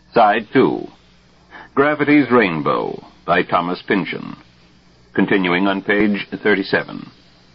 Side 2. Gravity's Rainbow by Thomas Pynchon. Continuing on page 37.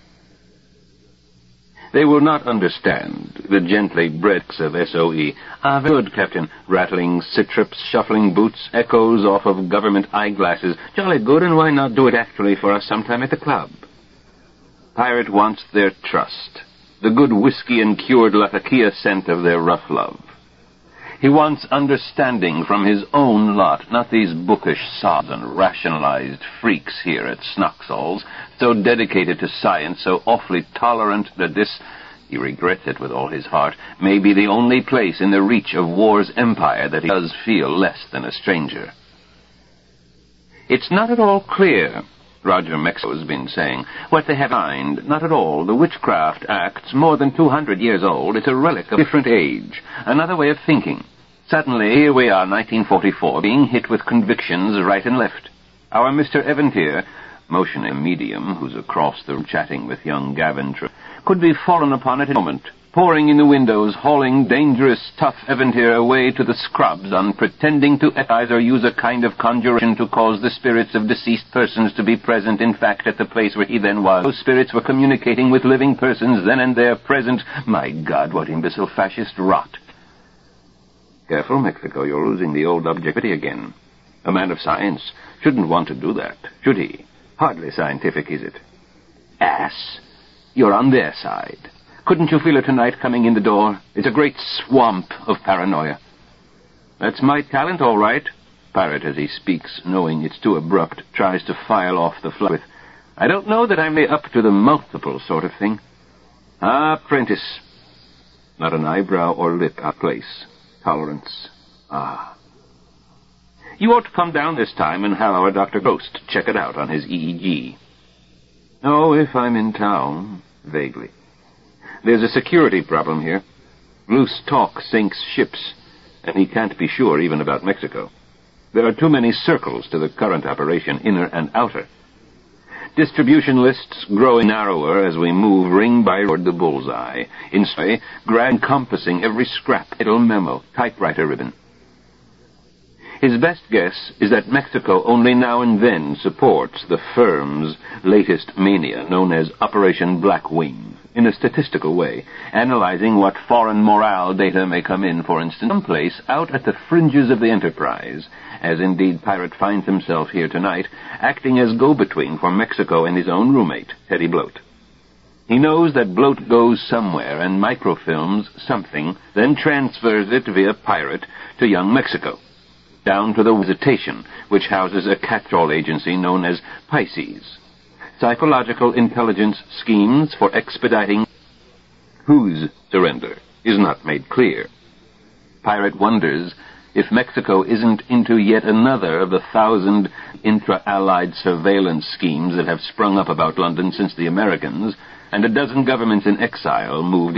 They will not understand the gently bricks of S.O.E. Ah, very good, Captain. Rattling citrips, shuffling boots, echoes off of government eyeglasses. Jolly good, and why not do it actually for us sometime at the club? Pirate wants their trust, the good whiskey and cured Latakia scent of their rough love. He wants understanding from his own lot, not these bookish sods and rationalized freaks here at Snoxall's, so dedicated to science, so awfully tolerant that this, he regrets it with all his heart, may be the only place in the reach of war's empire that he does feel less than a stranger. It's not at all clear, Roger Mexico has been saying, what they have in mind. Not at all. The Witchcraft Act's more than 200 years old. It's a relic of a different age, another way of thinking. Suddenly, here we are, 1944, being hit with convictions right and left. Our Mr. Eventier, motioning a medium who's across the room chatting with young Gavin, could be fallen upon at a moment, pouring in the windows, hauling dangerous, tough Eventier away to the scrubs on pretending to exorcise or use a kind of conjuration to cause the spirits of deceased persons to be present, in fact, at the place where he then was. Those spirits were communicating with living persons then and there present. My God, what imbecile fascist rot. Careful, Mexico, you're losing the old objectivity again. A man of science shouldn't want to do that, should he? Hardly scientific, is it? Ass. You're on their side. Couldn't you feel it tonight coming in the door? It's a great swamp of paranoia. That's my talent, all right. Pirate, as he speaks, knowing it's too abrupt, tries to file off the fly with, I don't know that I'm up to the multiple sort of thing. Ah, Prentice. Not an eyebrow or lip out of place. Tolerance. Ah. You ought to come down this time and have our Dr. Ghost check it out on his EEG. Oh, if I'm in town. Vaguely. There's a security problem here. Loose talk sinks ships, and he can't be sure even about Mexico. There are too many circles to the current operation, inner and outer. Distribution lists growing narrower as we move ring by toward the bullseye, in say, encompassing every scrap, little memo, typewriter ribbon. His best guess is that Mexico only now and then supports the firm's latest mania, known as Operation Black Wing, in a statistical way, analyzing what foreign morale data may come in, for instance, someplace out at the fringes of the enterprise, as indeed Pirate finds himself here tonight, acting as go-between for Mexico and his own roommate, Teddy Bloat. He knows that Bloat goes somewhere and microfilms something, then transfers it via Pirate to young Mexico, down to the Visitation, which houses a catch-all agency known as Pisces. Psychological intelligence schemes for expediting whose surrender is not made clear. Pirate wonders if Mexico isn't into yet another of the 1,000 intra-Allied surveillance schemes that have sprung up about London since the Americans and a dozen governments in exile moved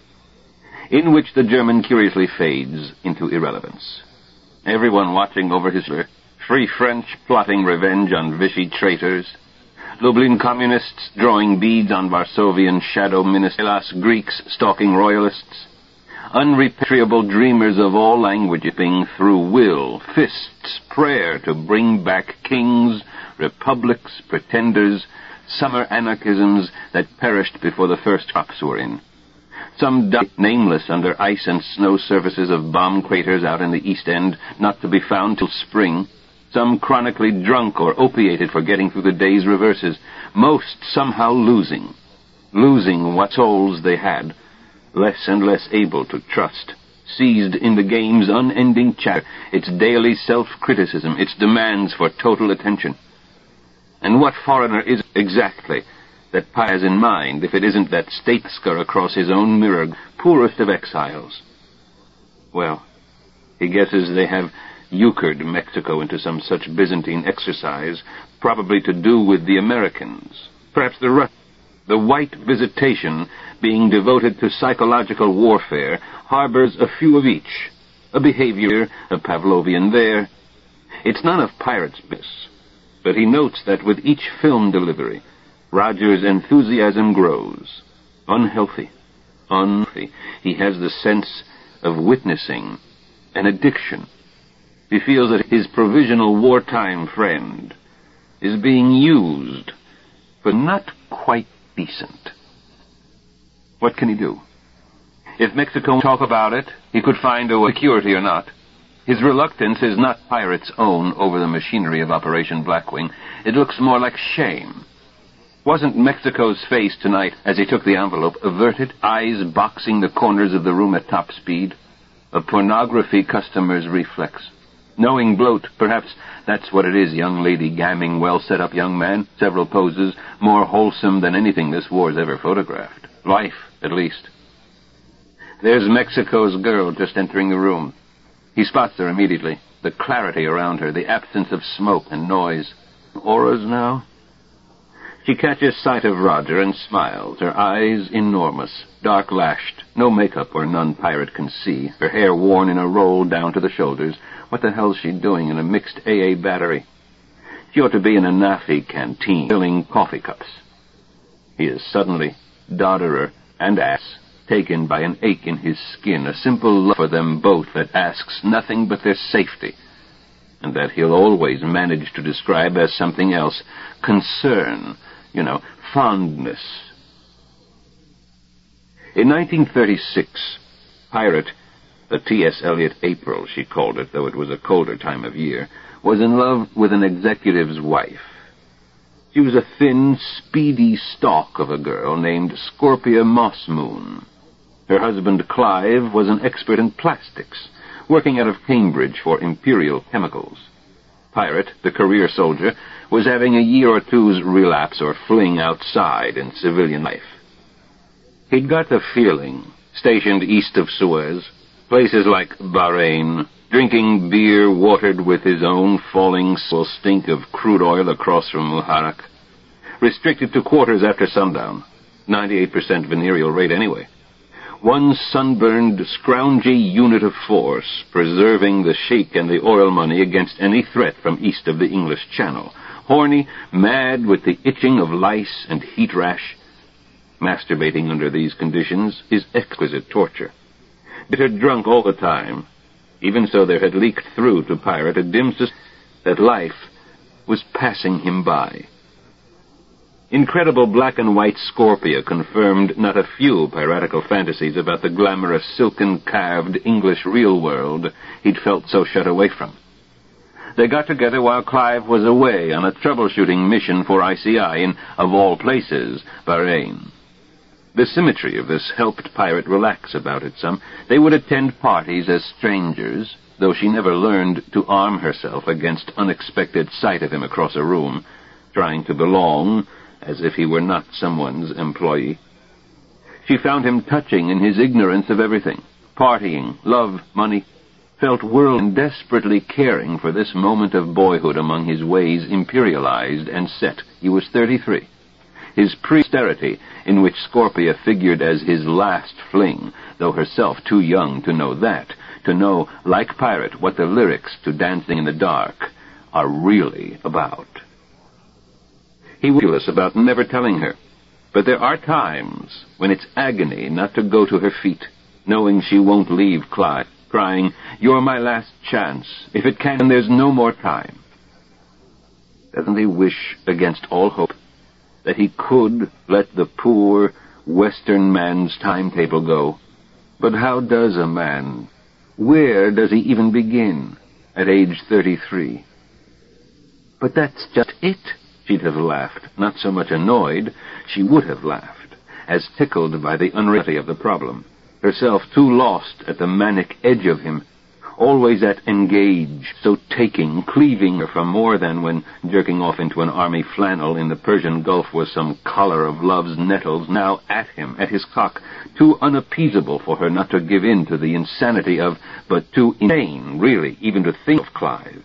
in which the German curiously fades into irrelevance. Everyone watching over his Free French plotting revenge on Vichy traitors, Lublin communists drawing beads on Varsovian shadow ministers, Greeks stalking royalists, unrepatriable dreamers of all languages being through will, fists, prayer to bring back kings, republics, pretenders, summer anarchisms that perished before the first crops were in. Some died nameless under ice and snow surfaces of bomb craters out in the East End, not to be found till spring. Some chronically drunk or opiated for getting through the day's reverses. Most somehow losing what souls they had, less and less able to trust, seized in the game's unending chatter, its daily self-criticism, its demands for total attention. And what foreigner is exactly that Pi has in mind if it isn't that statescar across his own mirror, poorest of exiles? Well, he guesses they have euchred Mexico into some such Byzantine exercise, probably to do with the Americans, perhaps the Russians. The white visitation, being devoted to psychological warfare, harbors a few of each, a behavior, a Pavlovian there. It's none of Pirate's business, but he notes that with each film delivery, Roger's enthusiasm grows. Unhealthy. He has the sense of witnessing an addiction. He feels that his provisional wartime friend is being used, but not quite decent. What can he do? If Mexico talk about it, he could find a security or not. His reluctance is not Pirate's own over the machinery of Operation Blackwing. It looks more like shame. Wasn't Mexico's face tonight, as he took the envelope, averted, eyes boxing the corners of the room at top speed? A pornography customer's reflex. Knowing bloat, perhaps that's what it is, young lady gamming well-set-up young man. Several poses, more wholesome than anything this war's ever photographed. Life, at least. There's Mexico's girl just entering the room. He spots her immediately. The clarity around her, the absence of smoke and noise. Auras now? She catches sight of Roger and smiles, her eyes enormous, dark-lashed, no makeup where none Pirate can see, her hair worn in a roll down to the shoulders. What the hell's she doing in a mixed AA battery? She ought to be in a NAFI canteen, filling coffee cups. He is suddenly, dodderer and ass, taken by an ache in his skin, a simple love for them both that asks nothing but their safety, and that he'll always manage to describe as something else, concern, fondness. In 1936, Pirate, a T.S. Eliot April, she called it, though it was a colder time of year, was in love with an executive's wife. She was a thin, speedy stalk of a girl named Scorpia Mossmoon. Her husband, Clive, was an expert in plastics, working out of Cambridge for Imperial Chemicals. Pirate, the career soldier, was having a year or two's relapse or fling outside in civilian life. He'd got the feeling, stationed east of Suez, places like Bahrain, drinking beer watered with his own falling stink of crude oil across from Muharraq, restricted to quarters after sundown, 98% venereal rate anyway. One sunburned, scroungy unit of force, preserving the sheik and the oil money against any threat from east of the English Channel. Horny, mad with the itching of lice and heat rash. Masturbating under these conditions is exquisite torture. Bitter drunk all the time. Even so, there had leaked through to Pirate a dim suspicion that life was passing him by. Incredible black-and-white Scorpia confirmed not a few piratical fantasies about the glamorous, silken-carved English real world he'd felt so shut away from. They got together while Clive was away on a troubleshooting mission for ICI in, of all places, Bahrain. The symmetry of this helped Pirate relax about it some. They would attend parties as strangers, though she never learned to arm herself against unexpected sight of him across a room, trying to belong as if he were not someone's employee. She found him touching in his ignorance of everything, partying, love, money, felt world and desperately caring for this moment of boyhood among his ways imperialized and set. He was 33. His pre-austerity, in which Scorpia figured as his last fling, though herself too young to know that, to know, like Pirate, what the lyrics to Dancing in the Dark are really about. He was curious about never telling her, but there are times when it's agony not to go to her feet, knowing she won't leave Clive, crying, "You're my last chance. If it can, there's no more time." Doesn't he wish, against all hope, that he could let the poor Western man's timetable go? But how does a man? Where does he even begin at age 33? But that's just it. She'd have laughed, not so much annoyed, she would have laughed, as tickled by the unreality of the problem, herself too lost at the manic edge of him, always at engage, so taking, cleaving her from more than when jerking off into an army flannel in the Persian Gulf was some collar of love's nettles, now at him, at his cock, too unappeasable for her not to give in to the insanity of, but too insane, really, even to think of Clive.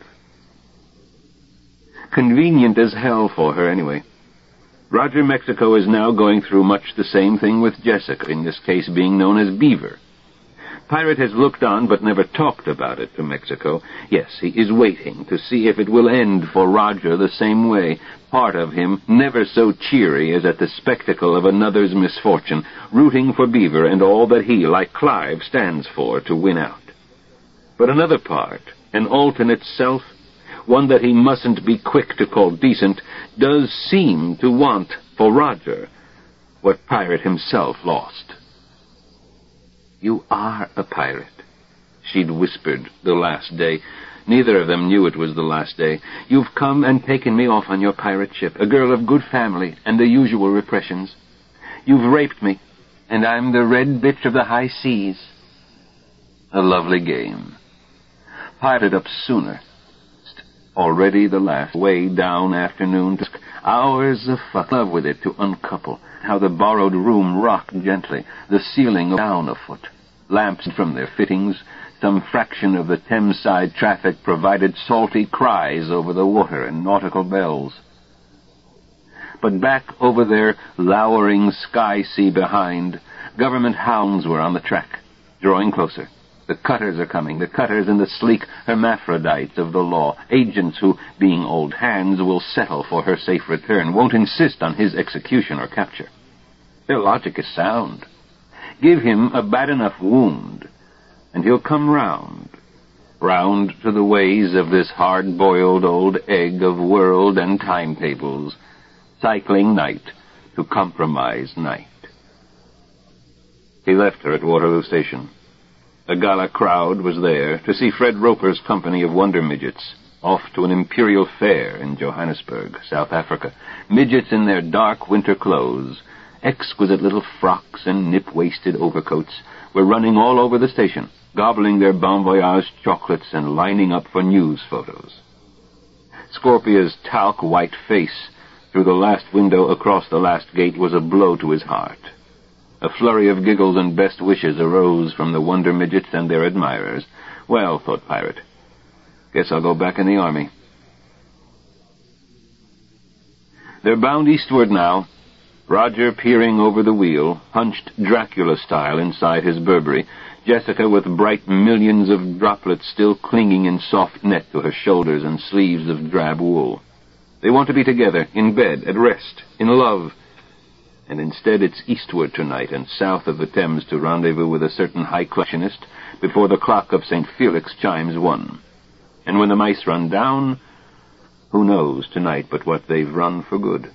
Convenient as hell for her, anyway. Roger Mexico is now going through much the same thing with Jessica, in this case being known as Beaver. Pirate has looked on but never talked about it to Mexico. Yes, he is waiting to see if it will end for Roger the same way, part of him never so cheery as at the spectacle of another's misfortune, rooting for Beaver and all that he, like Clive, stands for to win out. But another part, an alternate self, one that he mustn't be quick to call decent, does seem to want for Roger what Pirate himself lost. "You are a pirate," she'd whispered the last day. Neither of them knew it was the last day. "You've come and taken me off on your pirate ship, a girl of good family and the usual repressions. You've raped me, and I'm the red bitch of the high seas." A lovely game. Pirated up sooner. Already the last way down afternoon. Hours of fuck love with it to uncouple. How the borrowed room rocked gently, the ceiling down a foot. Lamps from their fittings, some fraction of the Thames-side traffic provided salty cries over the water and nautical bells. But back over their lowering sky sea behind, government hounds were on the track, drawing closer. The cutters are coming, the cutters and the sleek hermaphrodites of the law, agents who, being old hands, will settle for her safe return, won't insist on his execution or capture. Their logic is sound. Give him a bad enough wound, and he'll come round to the ways of this hard-boiled old egg of world and timetables, cycling night to compromise night. He left her at Waterloo Station. A gala crowd was there to see Fred Roper's company of wonder midgets, off to an imperial fair in Johannesburg, South Africa. Midgets in their dark winter clothes, exquisite little frocks and nip-waisted overcoats, were running all over the station, gobbling their bon voyage chocolates and lining up for news photos. Scorpia's talc-white face through the last window across the last gate was a blow to his heart. A flurry of giggles and best wishes arose from the wonder midgets and their admirers. Well, thought Pirate, guess I'll go back in the army. They're bound eastward now, Roger peering over the wheel, hunched Dracula style inside his Burberry, Jessica with bright millions of droplets still clinging in soft net to her shoulders and sleeves of drab wool. They want to be together, in bed, at rest, in love. And instead it's eastward tonight and south of the Thames to rendezvous with a certain high collectionist before the clock of St. Felix chimes 1. And when the mice run down, who knows tonight but what they've run for good.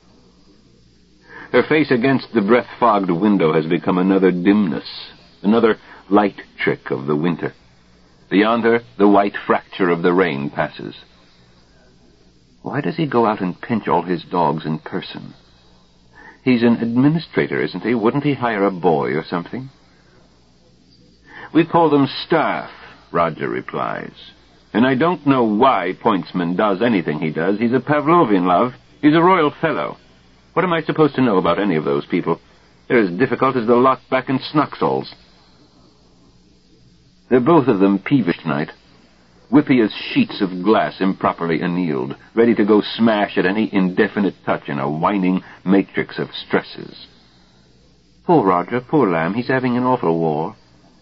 Her face against the breath-fogged window has become another dimness, another light trick of the winter. Beyond her, the white fracture of the rain passes. Why does he go out and pinch all his dogs in person? He's an administrator, isn't he? Wouldn't he hire a boy or something? "We call them staff," Roger replies. "And I don't know why Pointsman does anything he does. He's a Pavlovian, love. He's a royal fellow. What am I supposed to know about any of those people? They're as difficult as the lot back in Snuxall's." They're both of them peevish tonight, whippy as sheets of glass improperly annealed, ready to go smash at any indefinite touch in a whining matrix of stresses. "Poor Roger, poor lamb, he's having an awful war."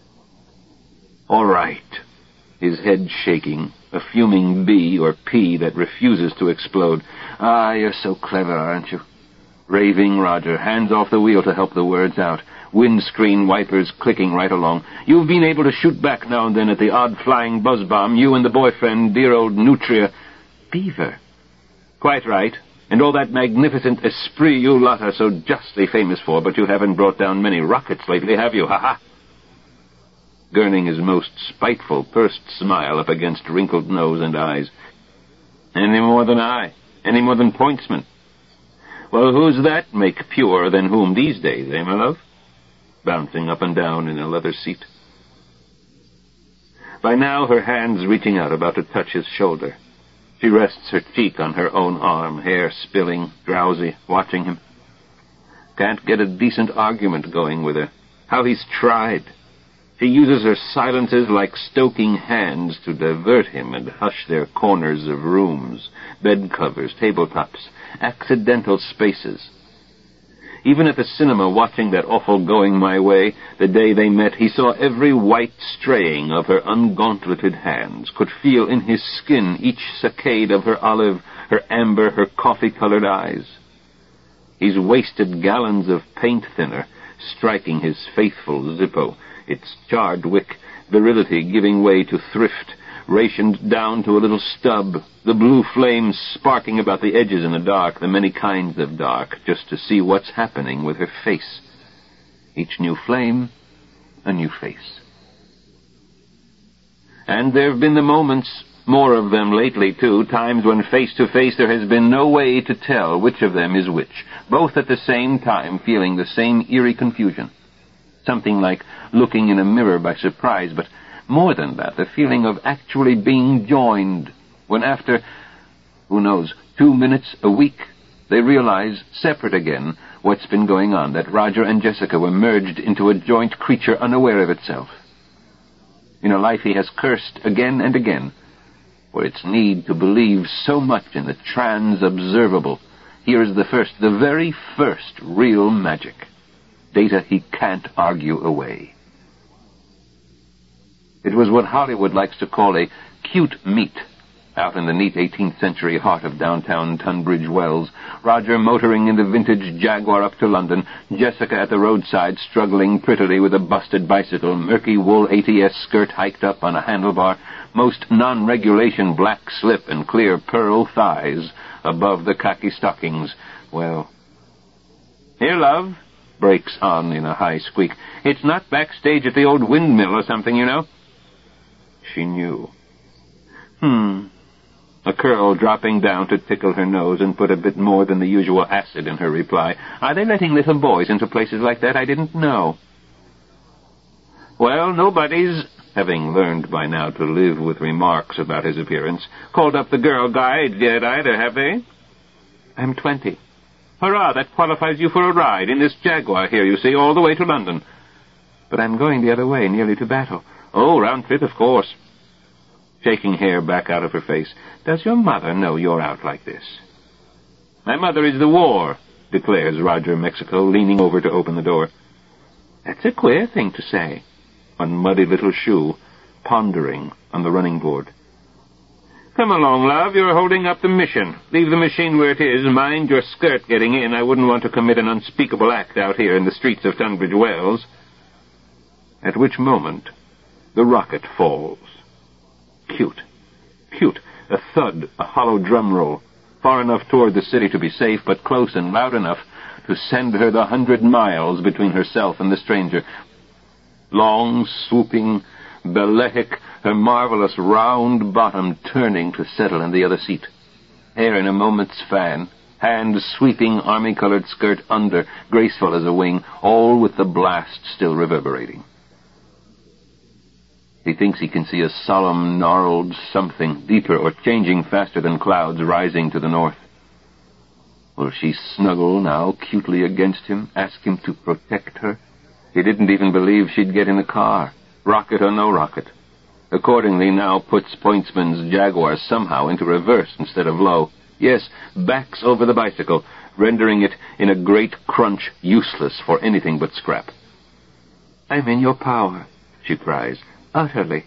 "All right," his head shaking, a fuming bee or pea that refuses to explode. "Ah, you're so clever, aren't you?" Raving Roger, hands off the wheel to help the words out. Windscreen wipers clicking right along. "You've been able to shoot back now and then at the odd flying buzz bomb, you and the boyfriend, dear old Nutria." "Beaver." "Quite right. And all that magnificent esprit you lot are so justly famous for, but you haven't brought down many rockets lately, have you? Ha-ha!" Gurning his most spiteful, pursed smile up against wrinkled nose and eyes. "Any more than I. Any more than Pointsman. Well, who's that make purer than whom these days, eh, my love?" Bouncing up and down in a leather seat. By now, her hand's reaching out, about to touch his shoulder. She rests her cheek on her own arm, hair spilling, drowsy, watching him. Can't get a decent argument going with her. How he's tried. She uses her silences like stoking hands to divert him and hush their corners of rooms, bed covers, tabletops, accidental spaces. Even at the cinema, watching that awful Going My Way, the day they met, he saw every white straying of her ungauntleted hands, could feel in his skin each saccade of her olive, her amber, her coffee-colored eyes. He's wasted gallons of paint thinner, striking his faithful Zippo, its charred wick, virility giving way to thrift, rationed down to a little stub, the blue flames sparking about the edges in the dark, the many kinds of dark, just to see what's happening with her face. Each new flame, a new face. And there have been the moments, more of them lately too, times when face to face there has been no way to tell which of them is which, both at the same time feeling the same eerie confusion. Something like looking in a mirror by surprise, but more than that, the feeling of actually being joined, when after, who knows, 2 minutes, a week, they realize, separate again, what's been going on, that Roger and Jessica were merged into a joint creature unaware of itself. In a life he has cursed again and again, for its need to believe so much in the trans-observable, here is the very first real magic. Data he can't argue away. It was what Hollywood likes to call a cute meet, out in the neat 18th century heart of downtown Tunbridge Wells, Roger motoring in the vintage Jaguar up to London, Jessica at the roadside struggling prettily with a busted bicycle, murky wool ATS skirt hiked up on a handlebar, most non-regulation black slip and clear pearl thighs above the khaki stockings. Well, "Here, love," breaks on in a high squeak. "It's not backstage at the old windmill or something, you know." She knew. A curl dropping down to tickle her nose and put a bit more than the usual acid in her reply. "Are they letting little boys into places like that? I didn't know." "Well, nobody's," having learned by now to live with remarks about his appearance, "called up the girl guide yet either, have they?" "I'm 20. "Hurrah, that qualifies you for a ride in this Jaguar here, you see, all the way to London." "But I'm going the other way, nearly to Battle." "Oh, round trip, of course." Shaking hair back out of her face. "Does your mother know you're out like this?" "My mother is the war," declares Roger Mexico, leaning over to open the door. "That's a queer thing to say." On muddy little shoe, pondering on the running board. "Come along, love, you're holding up the mission. Leave the machine where it is. Mind your skirt getting in. I wouldn't want to commit an unspeakable act out here in the streets of Tunbridge Wells." At which moment, the rocket falls. Cute. Cute. A thud, a hollow drum roll, far enough toward the city to be safe, but close and loud enough to send her the 100 miles between herself and the stranger. Long, swooping, balletic, her marvelous round bottom turning to settle in the other seat. Hair in a moment's fan, hand sweeping army-colored skirt under, graceful as a wing, all with the blast still reverberating. He thinks he can see a solemn, gnarled something, deeper or changing faster than clouds, rising to the north. Will she snuggle now cutely against him, ask him to protect her? He didn't even believe she'd get in the car, rocket or no rocket. Accordingly now puts Pointsman's Jaguar somehow into reverse instead of low. Yes, backs over the bicycle, rendering it in a great crunch useless for anything but scrap. "I'm in your power," she cries. "Utterly."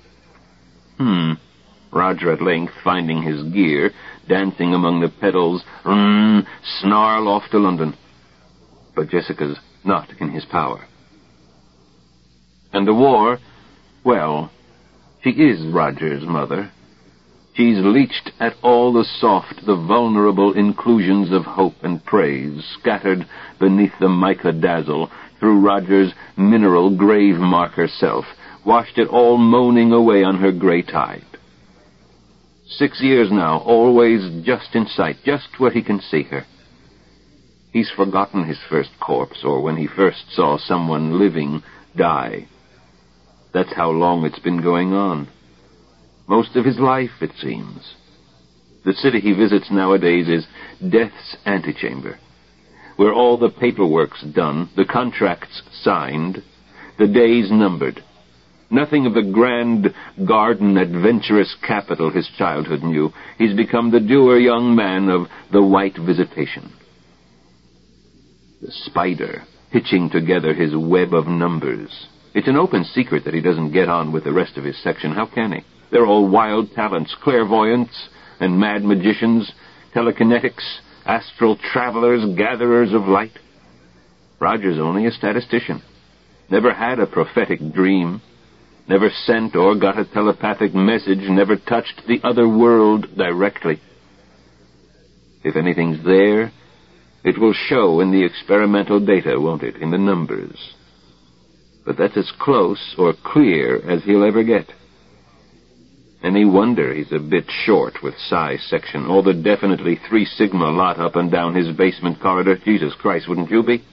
Roger at length, finding his gear, dancing among the pedals, snarl off to London. But Jessica's not in his power. And the war, well, she is Roger's mother. She's leached at all the soft, the vulnerable inclusions of hope and praise, scattered beneath the mica dazzle, through Roger's mineral grave-marker self, washed it all moaning away on her gray tide. 6 years now, always just in sight, just where he can see her. He's forgotten his first corpse, or when he first saw someone living die. That's how long it's been going on. Most of his life, it seems. The city he visits nowadays is death's antechamber, where all the paperwork's done, the contracts signed, the days numbered. Nothing of the grand, garden, adventurous capital his childhood knew. He's become the dour young man of the white visitation. The spider, hitching together his web of numbers. It's an open secret that he doesn't get on with the rest of his section. How can he? They're all wild talents, clairvoyants and mad magicians, telekinetics, astral travelers, gatherers of light. Roger's only a statistician. Never had a prophetic dream. never sent or got a telepathic message, never touched the other world directly. If anything's there, it will show in the experimental data, won't it, in the numbers. But that's as close or clear as he'll ever get. Any wonder he's a bit short with psi section, all the definitely 3 Sigma lot up and down his basement corridor. Jesus Christ, wouldn't you be?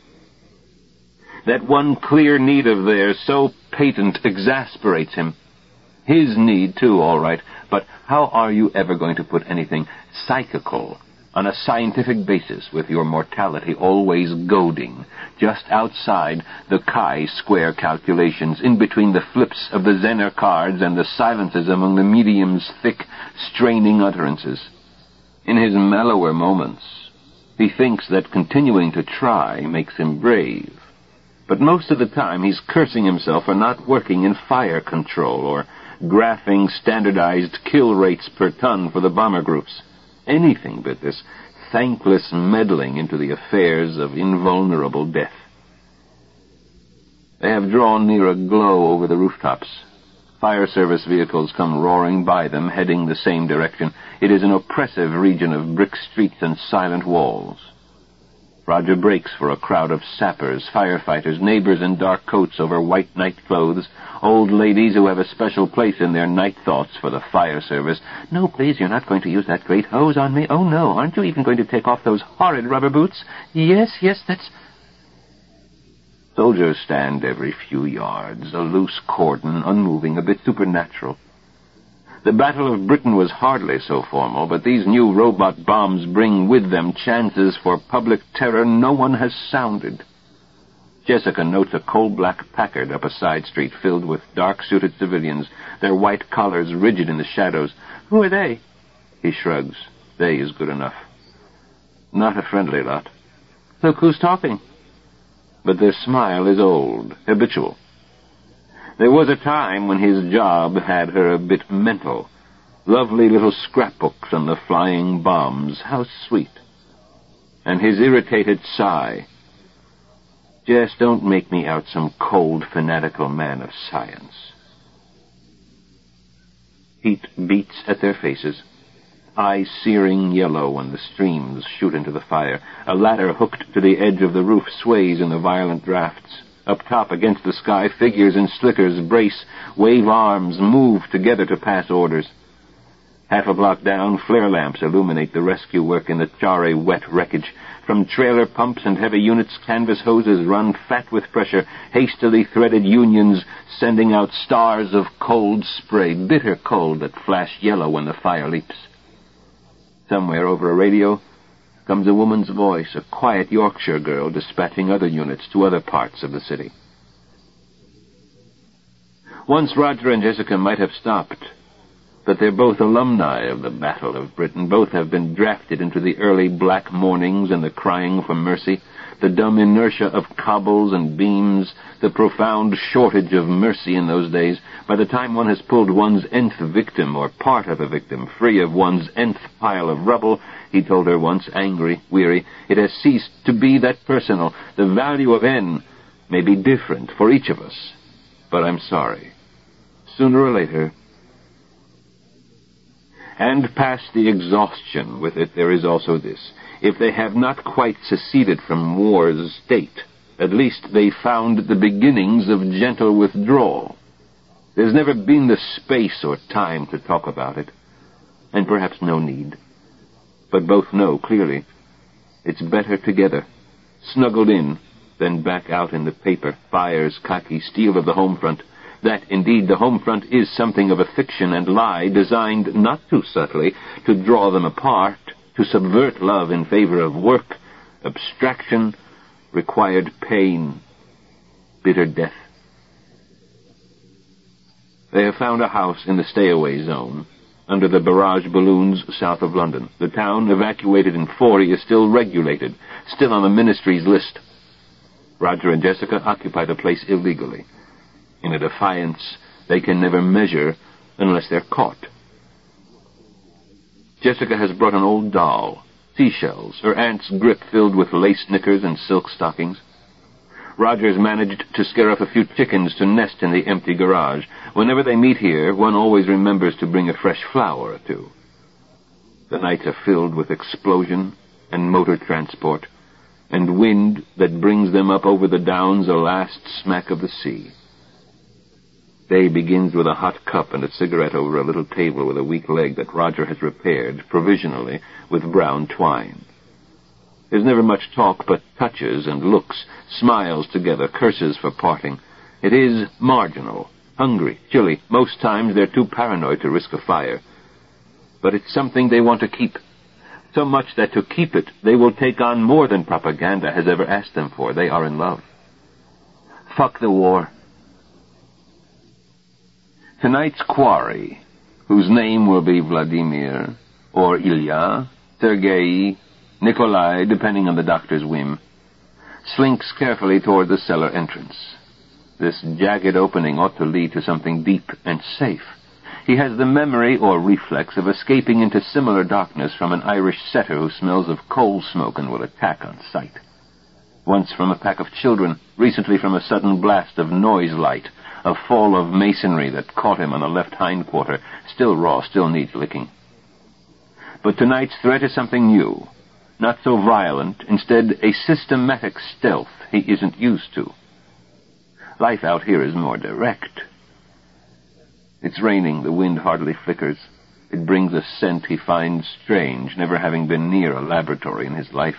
That one clear need of theirs, so patent, exasperates him. His need, too, all right, but how are you ever going to put anything psychical on a scientific basis with your mortality always goading, just outside the chi-square calculations, in between the flips of the Zener cards and the silences among the medium's thick, straining utterances? In his mellower moments, he thinks that continuing to try makes him brave. But most of the time he's cursing himself for not working in fire control or graphing standardized kill rates per ton for the bomber groups. Anything but this thankless meddling into the affairs of invulnerable death. They have drawn near a glow over the rooftops. Fire service vehicles come roaring by them, heading the same direction. It is an oppressive region of brick streets and silent walls. Roger breaks for a crowd of sappers, firefighters, neighbors in dark coats over white night clothes, old ladies who have a special place in their night thoughts for the fire service. No, please, you're not going to use that great hose on me. Oh, no, aren't you even going to take off those horrid rubber boots? Yes, that's... Soldiers stand every few yards, a loose cordon, unmoving, a bit supernatural. The Battle of Britain was hardly so formal, but these new robot bombs bring with them chances for public terror no one has sounded. Jessica notes a coal-black Packard up a side street filled with dark-suited civilians, their white collars rigid in the shadows. Who are they? He shrugs. They is good enough. Not a friendly lot. Look who's talking. But their smile is old, habitual. There was a time when his job had her a bit mental. Lovely little scrapbooks on the flying bombs. How sweet. And his irritated sigh. Jess, don't make me out some cold, fanatical man of science. Heat beats at their faces. Eyes searing yellow when the streams shoot into the fire. A ladder hooked to the edge of the roof sways in the violent drafts. Up top against the sky, figures in slickers brace, wave arms, move together to pass orders. Half a block down, flare lamps illuminate the rescue work in the charry, wet wreckage. From trailer pumps and heavy units, canvas hoses run fat with pressure, hastily threaded unions sending out stars of cold spray, bitter cold that flash yellow when the fire leaps. Somewhere over a radio comes a woman's voice, a quiet Yorkshire girl dispatching other units to other parts of the city. Once Roger and Jessica might have stopped, but they're both alumni of the Battle of Britain. Both have been drafted into the early black mornings and the crying for mercy, the dumb inertia of cobbles and beams, the profound shortage of mercy in those days. By the time one has pulled one's nth victim, or part of a victim, free of one's nth pile of rubble, he told her once, angry, weary, it has ceased to be that personal. The value of N may be different for each of us, but I'm sorry. Sooner or later... And past the exhaustion with it, there is also this. If they have not quite seceded from war's state, at least they found the beginnings of gentle withdrawal. There's never been the space or time to talk about it, and perhaps no need. But both know clearly it's better together, snuggled in, than back out in the paper, fires, khaki, steel of the home front. That, indeed, the home front is something of a fiction and lie designed not too subtly to draw them apart, to subvert love in favor of work, abstraction, required pain, bitter death. They have found a house in the stay-away zone, under the barrage balloons south of London. The town, evacuated in 40, is still regulated, still on the ministry's list. Roger and Jessica occupy the place illegally. In a defiance they can never measure unless they're caught. Jessica has brought an old doll, seashells, her aunt's grip filled with lace knickers and silk stockings. Rogers managed to scare up a few chickens to nest in the empty garage. Whenever they meet here, one always remembers to bring a fresh flower or two. The nights are filled with explosion and motor transport, and wind that brings them up over the downs a last smack of the sea. Day begins with a hot cup and a cigarette over a little table with a weak leg that Roger has repaired, provisionally, with brown twine. There's never much talk but touches and looks, smiles together, curses for parting. It is marginal, hungry, chilly. Most times they're too paranoid to risk a fire. But it's something they want to keep. So much that to keep it, they will take on more than propaganda has ever asked them for. They are in love. Fuck the war. Tonight's quarry, whose name will be Vladimir, or Ilya, Sergei, Nikolai, depending on the doctor's whim, slinks carefully toward the cellar entrance. This jagged opening ought to lead to something deep and safe. He has the memory or reflex of escaping into similar darkness from an Irish setter who smells of coal smoke and will attack on sight. Once from a pack of children, recently from a sudden blast of noise light, a fall of masonry that caught him on the left hindquarter, still raw, still needs licking. But tonight's threat is something new. Not so violent, instead a systematic stealth he isn't used to. Life out here is more direct. It's raining, the wind hardly flickers. It brings a scent he finds strange, never having been near a laboratory in his life.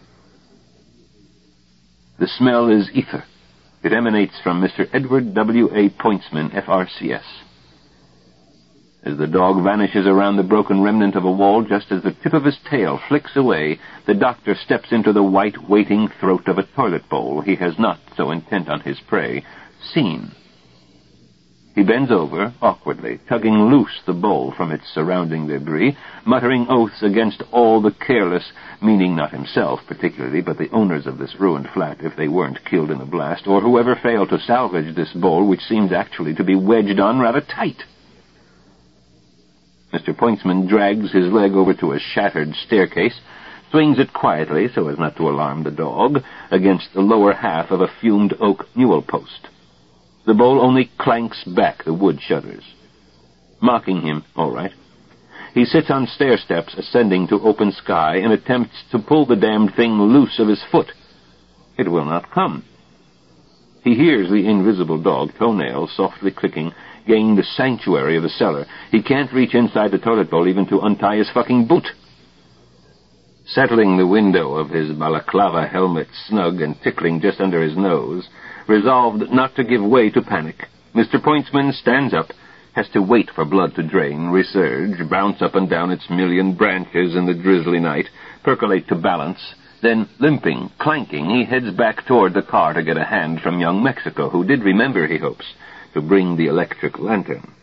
The smell is ether. It emanates from Mr. Edward W.A. Pointsman, FRCS. As the dog vanishes around the broken remnant of a wall, just as the tip of his tail flicks away, the doctor steps into the white, waiting throat of a toilet bowl he has not, so intent on his prey, seen. He bends over, awkwardly, tugging loose the bowl from its surrounding debris, muttering oaths against all the careless, meaning not himself particularly, but the owners of this ruined flat, if they weren't killed in the blast, or whoever failed to salvage this bowl, which seems actually to be wedged on rather tight. Mr. Pointsman drags his leg over to a shattered staircase, swings it quietly, so as not to alarm the dog, against the lower half of a fumed oak newel post. The bowl only clanks back the wood shutters. Mocking him, all right. He sits on stair steps, ascending to open sky, and attempts to pull the damned thing loose of his foot. It will not come. He hears the invisible dog, toenails softly clicking, gain the sanctuary of the cellar. He can't reach inside the toilet bowl even to untie his fucking boot. Settling the window of his balaclava helmet snug and tickling just under his nose, resolved not to give way to panic, Mr. Pointsman stands up, has to wait for blood to drain, resurge, bounce up and down its million branches in the drizzly night, percolate to balance. Then, limping, clanking, he heads back toward the car to get a hand from young Mexico, who did remember, he hopes, to bring the electric lantern.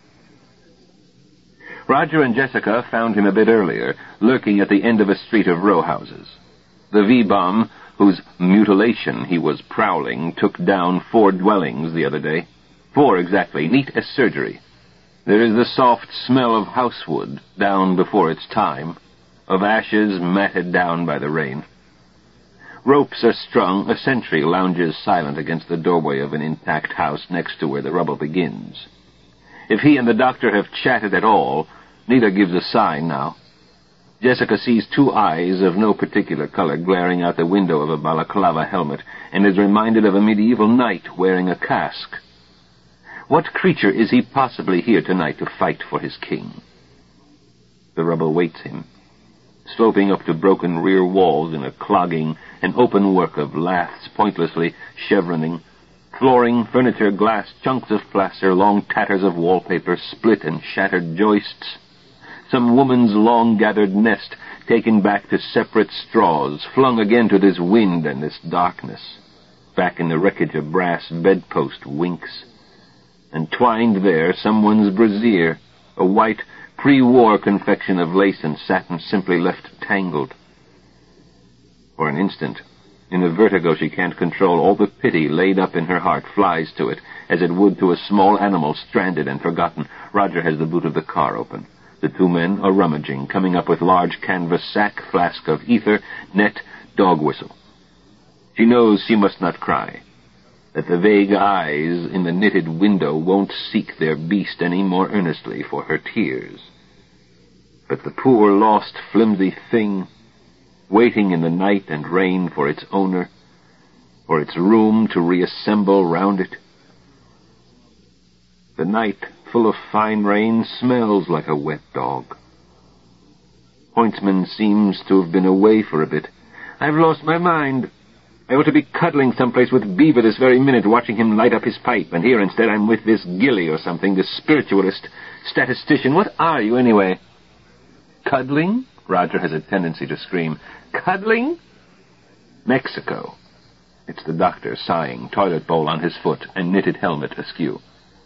Roger and Jessica found him a bit earlier, lurking at the end of a street of row houses. The V-bomb, whose mutilation he was prowling, took down 4 dwellings the other day. 4 exactly, neat as surgery. There is the soft smell of housewood, down before its time, of ashes matted down by the rain. Ropes are strung, a sentry lounges silent against the doorway of an intact house next to where the rubble begins. If he and the doctor have chatted at all, neither gives a sign now. Jessica sees 2 eyes of no particular color glaring out the window of a balaclava helmet, and is reminded of a medieval knight wearing a casque. What creature is he possibly here tonight to fight for his king? The rubble waits him, sloping up to broken rear walls in a clogging and open work of laths pointlessly chevroning, flooring, furniture, glass, chunks of plaster, long tatters of wallpaper, split and shattered joists. Some woman's long-gathered nest taken back to separate straws, flung again to this wind and this darkness. Back in the wreckage a brass bedpost winks. And twined there someone's brassiere, a white pre-war confection of lace and satin simply left tangled. For an instant, in a vertigo she can't control, all the pity laid up in her heart flies to it, as it would to a small animal stranded and forgotten. Roger has the boot of the car open. The 2 men are rummaging, coming up with large canvas sack, flask of ether, net, dog whistle. She knows she must not cry. that the vague eyes in the knitted window won't seek their beast any more earnestly for her tears. But the poor lost flimsy thing, waiting in the night and rain for its owner, for its room to reassemble round it. The night, full of fine rain, smells like a wet dog. Pointsman seems to have been away for a bit. I've lost my mind. I ought to be cuddling someplace with Beaver this very minute, watching him light up his pipe, and here instead I'm with this Gilly or something, this spiritualist, statistician. What are you, anyway? Cuddling? Roger has a tendency to scream. Cuddling? Mexico. It's the doctor, sighing, toilet bowl on his foot, and knitted helmet askew.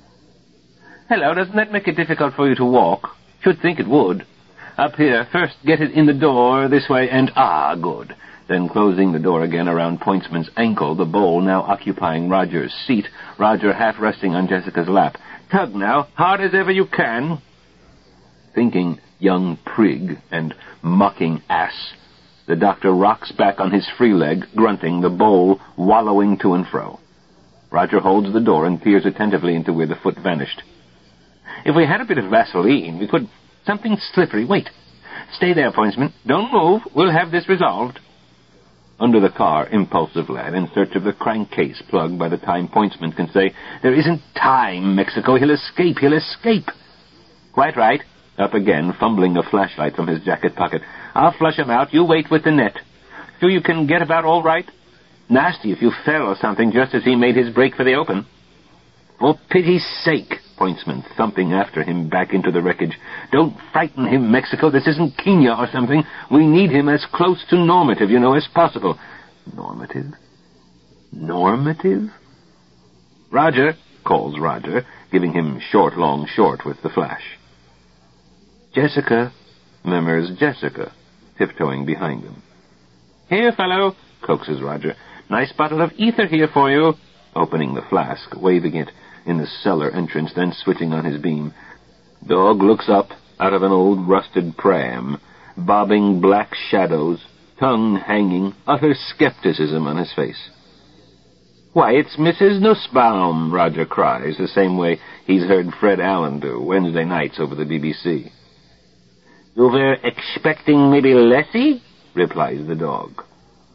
Hello, doesn't that make it difficult for you to walk? Should think it would. Up here, first get it in the door, this way, and good. Then closing the door again around Pointsman's ankle, the bowl now occupying Roger's seat, Roger half resting on Jessica's lap. Tug now, hard as ever you can. Thinking young prig and mocking ass, the doctor rocks back on his free leg, grunting, the bowl wallowing to and fro. Roger holds the door and peers attentively into where the foot vanished. If we had a bit of Vaseline, we could... Something slippery. Wait. Stay there, Pointsman. Don't move. We'll have this resolved. Under the car, impulsive lad, in search of the crankcase plug by the time Pointsman can say, There isn't time, Mexico. He'll escape. He'll escape. Quite right. Up again, fumbling a flashlight from his jacket pocket. I'll flush him out. You wait with the net. Sure you can get about all right? Nasty if you fell or something just as he made his break for the open. For pity's sake, Pointsman, thumping after him back into the wreckage. Don't frighten him, Mexico. This isn't Kenya or something. We need him as close to normative, as possible. Normative? Normative? Roger, calls Roger, giving him short, long, short with the flash. Jessica, murmurs Jessica, tiptoeing behind them. Here, fellow, coaxes Roger. Nice bottle of ether here for you. Opening the flask, waving it in the cellar entrance, then switching on his beam. Dog looks up out of an old rusted pram, bobbing black shadows, tongue hanging, utter skepticism on his face. Why, it's Mrs. Nussbaum, Roger cries, the same way he's heard Fred Allen do Wednesday nights over the BBC. You were expecting maybe Lessie? Replies the dog.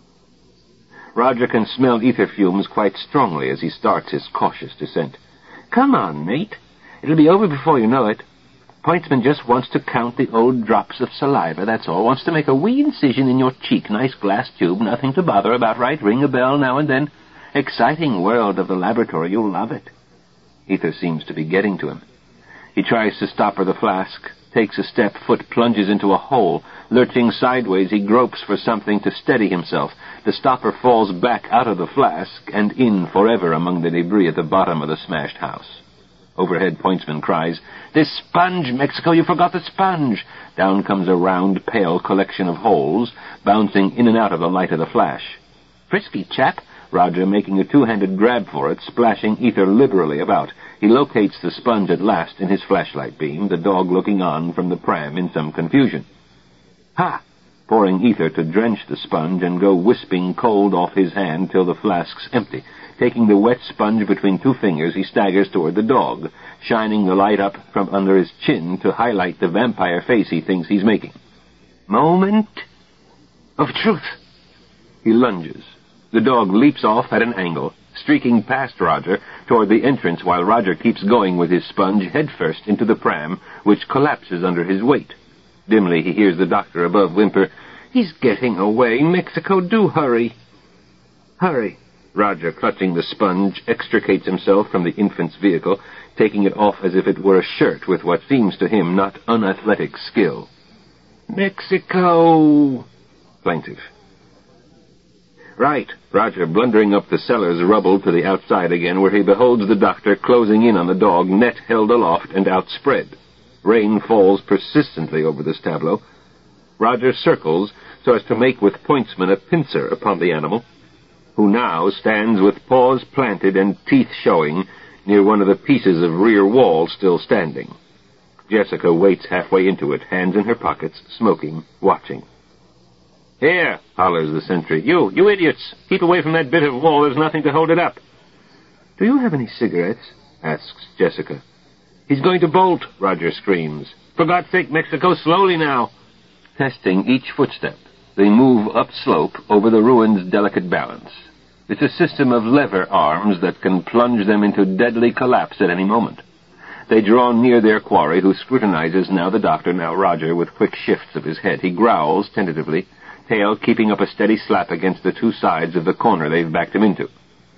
Roger can smell ether fumes quite strongly as he starts his cautious descent. Come on, mate. It'll be over before you know it. Pointsman just wants to count the old drops of saliva, that's all. Wants to make a wee incision in your cheek. Nice glass tube, nothing to bother about, right? Ring a bell now and then. Exciting world of the laboratory, you'll love it. Ether seems to be getting to him. He tries to stopper the flask, takes a step, foot plunges into a hole. Lurching sideways, he gropes for something to steady himself. The stopper falls back out of the flask and in forever among the debris at the bottom of the smashed house. Overhead, Pointsman cries, This sponge, Mexico, you forgot the sponge! Down comes a round, pale collection of holes, bouncing in and out of the light of the flash. Frisky chap, Roger making a two-handed grab for it, splashing ether liberally about. He locates the sponge at last in his flashlight beam, the dog looking on from the pram in some confusion. Ha! Pouring ether to drench the sponge and go wisping cold off his hand till the flask's empty. Taking the wet sponge between two fingers, he staggers toward the dog, shining the light up from under his chin to highlight the vampire face he thinks he's making. Moment of truth. He lunges. The dog leaps off at an angle, streaking past Roger toward the entrance while Roger keeps going with his sponge headfirst into the pram, which collapses under his weight. Dimly he hears the doctor above whimper, He's getting away. Mexico, do hurry. Hurry. Roger, clutching the sponge, extricates himself from the infant's vehicle, taking it off as if it were a shirt with what seems to him not unathletic skill. Mexico! Plaintive. Right, Roger, blundering up the cellar's rubble to the outside again, where he beholds the doctor closing in on the dog, net held aloft and outspread. Rain falls persistently over this tableau. Roger circles so as to make with Pointsman a pincer upon the animal, who now stands with paws planted and teeth showing near one of the pieces of rear wall still standing. Jessica waits halfway into it, hands in her pockets, smoking, watching. Here, hollers the sentry. You idiots! Keep away from that bit of wall. There's nothing to hold it up. "Do you have any cigarettes?" asks Jessica. "He's going to bolt," Roger screams. "For God's sake, Mexico, slowly now." Testing each footstep, they move upslope over the ruin's delicate balance. It's a system of lever arms that can plunge them into deadly collapse at any moment. They draw near their quarry, who scrutinizes now the doctor, now Roger, with quick shifts of his head. He growls tentatively, tail keeping up a steady slap against the two sides of the corner they've backed him into.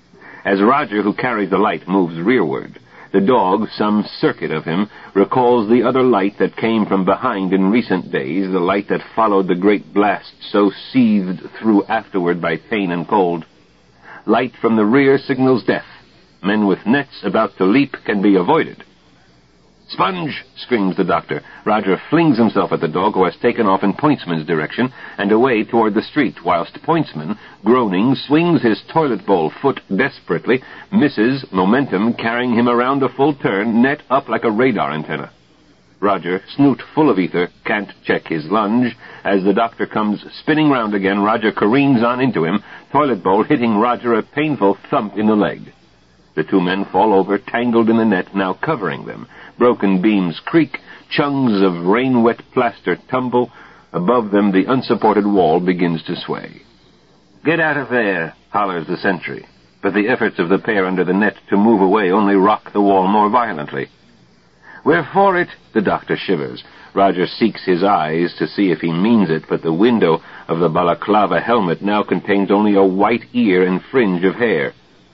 As Roger, who carries the light, moves rearward, the dog, some circuit of him, recalls the other light that came from behind in recent days, the light that followed the great blast so seethed through afterward by pain and cold. Light from the rear signals death. Men with nets about to leap can be avoided. "Sponge!" screams the doctor. Roger flings himself at the dog, who has taken off in Pointsman's direction and away toward the street, whilst Pointsman, groaning, swings his toilet bowl foot desperately, misses, momentum carrying him around a full turn, net up like a radar antenna. Roger, snoot full of ether, can't check his lunge. As the doctor comes spinning round again, Roger careens on into him, toilet bowl hitting Roger a painful thump in the leg. The two men fall over, tangled in the net, now covering them. Broken beams creak, chunks of rain-wet plaster tumble. Above them, the unsupported wall begins to sway. "Get out of there," hollers the sentry. But the efforts of the pair under the net to move away only rock the wall more violently. "We're for it," the doctor shivers. Roger seeks his eyes to see if he means it, but the window of the balaclava helmet now contains only a white ear and fringe of hair.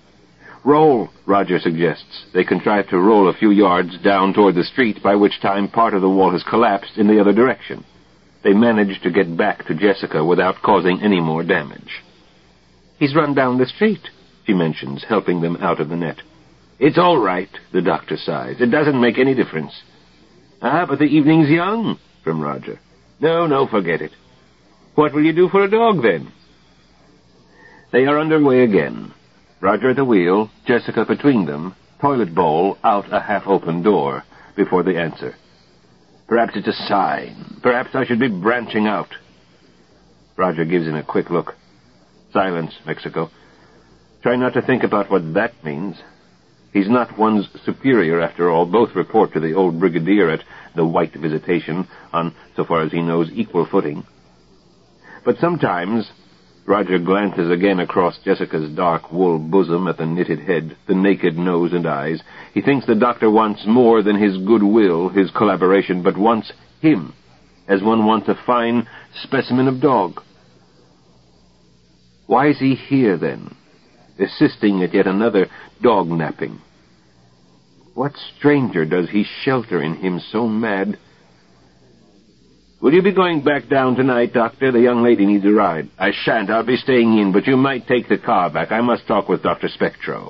"Roll," Roger suggests. They contrive to roll a few yards down toward the street, by which time part of the wall has collapsed in the other direction. They manage to get back to Jessica without causing any more damage. "He's run down the street," she mentions, helping them out of the net. "It's all right," the doctor sighs. "It doesn't make any difference." "Ah, but the evening's young," from Roger. No, forget it." "What will you do for a dog, then?" They are underway again. Roger at the wheel, Jessica between them, toilet bowl out a half-open door, before they answer. "Perhaps it's a sign. Perhaps I should be branching out." Roger gives him a quick look. "Silence, Mexico. Try not to think about what that means. He's not one's superior, after all. Both report to the old brigadier at the White Visitation on, so far as he knows, equal footing. But sometimes..." Roger glances again across Jessica's dark wool bosom at the knitted head, the naked nose and eyes. He thinks the doctor wants more than his goodwill, his collaboration, but wants him, as one wants a fine specimen of dog. Why is he here, then, assisting at yet another dog-napping? What stranger does he shelter in him so mad? "Will you be going back down tonight, Doctor? The young lady needs a ride." "I shan't. I'll be staying in, but you might take the car back. I must talk with Dr. Spectro."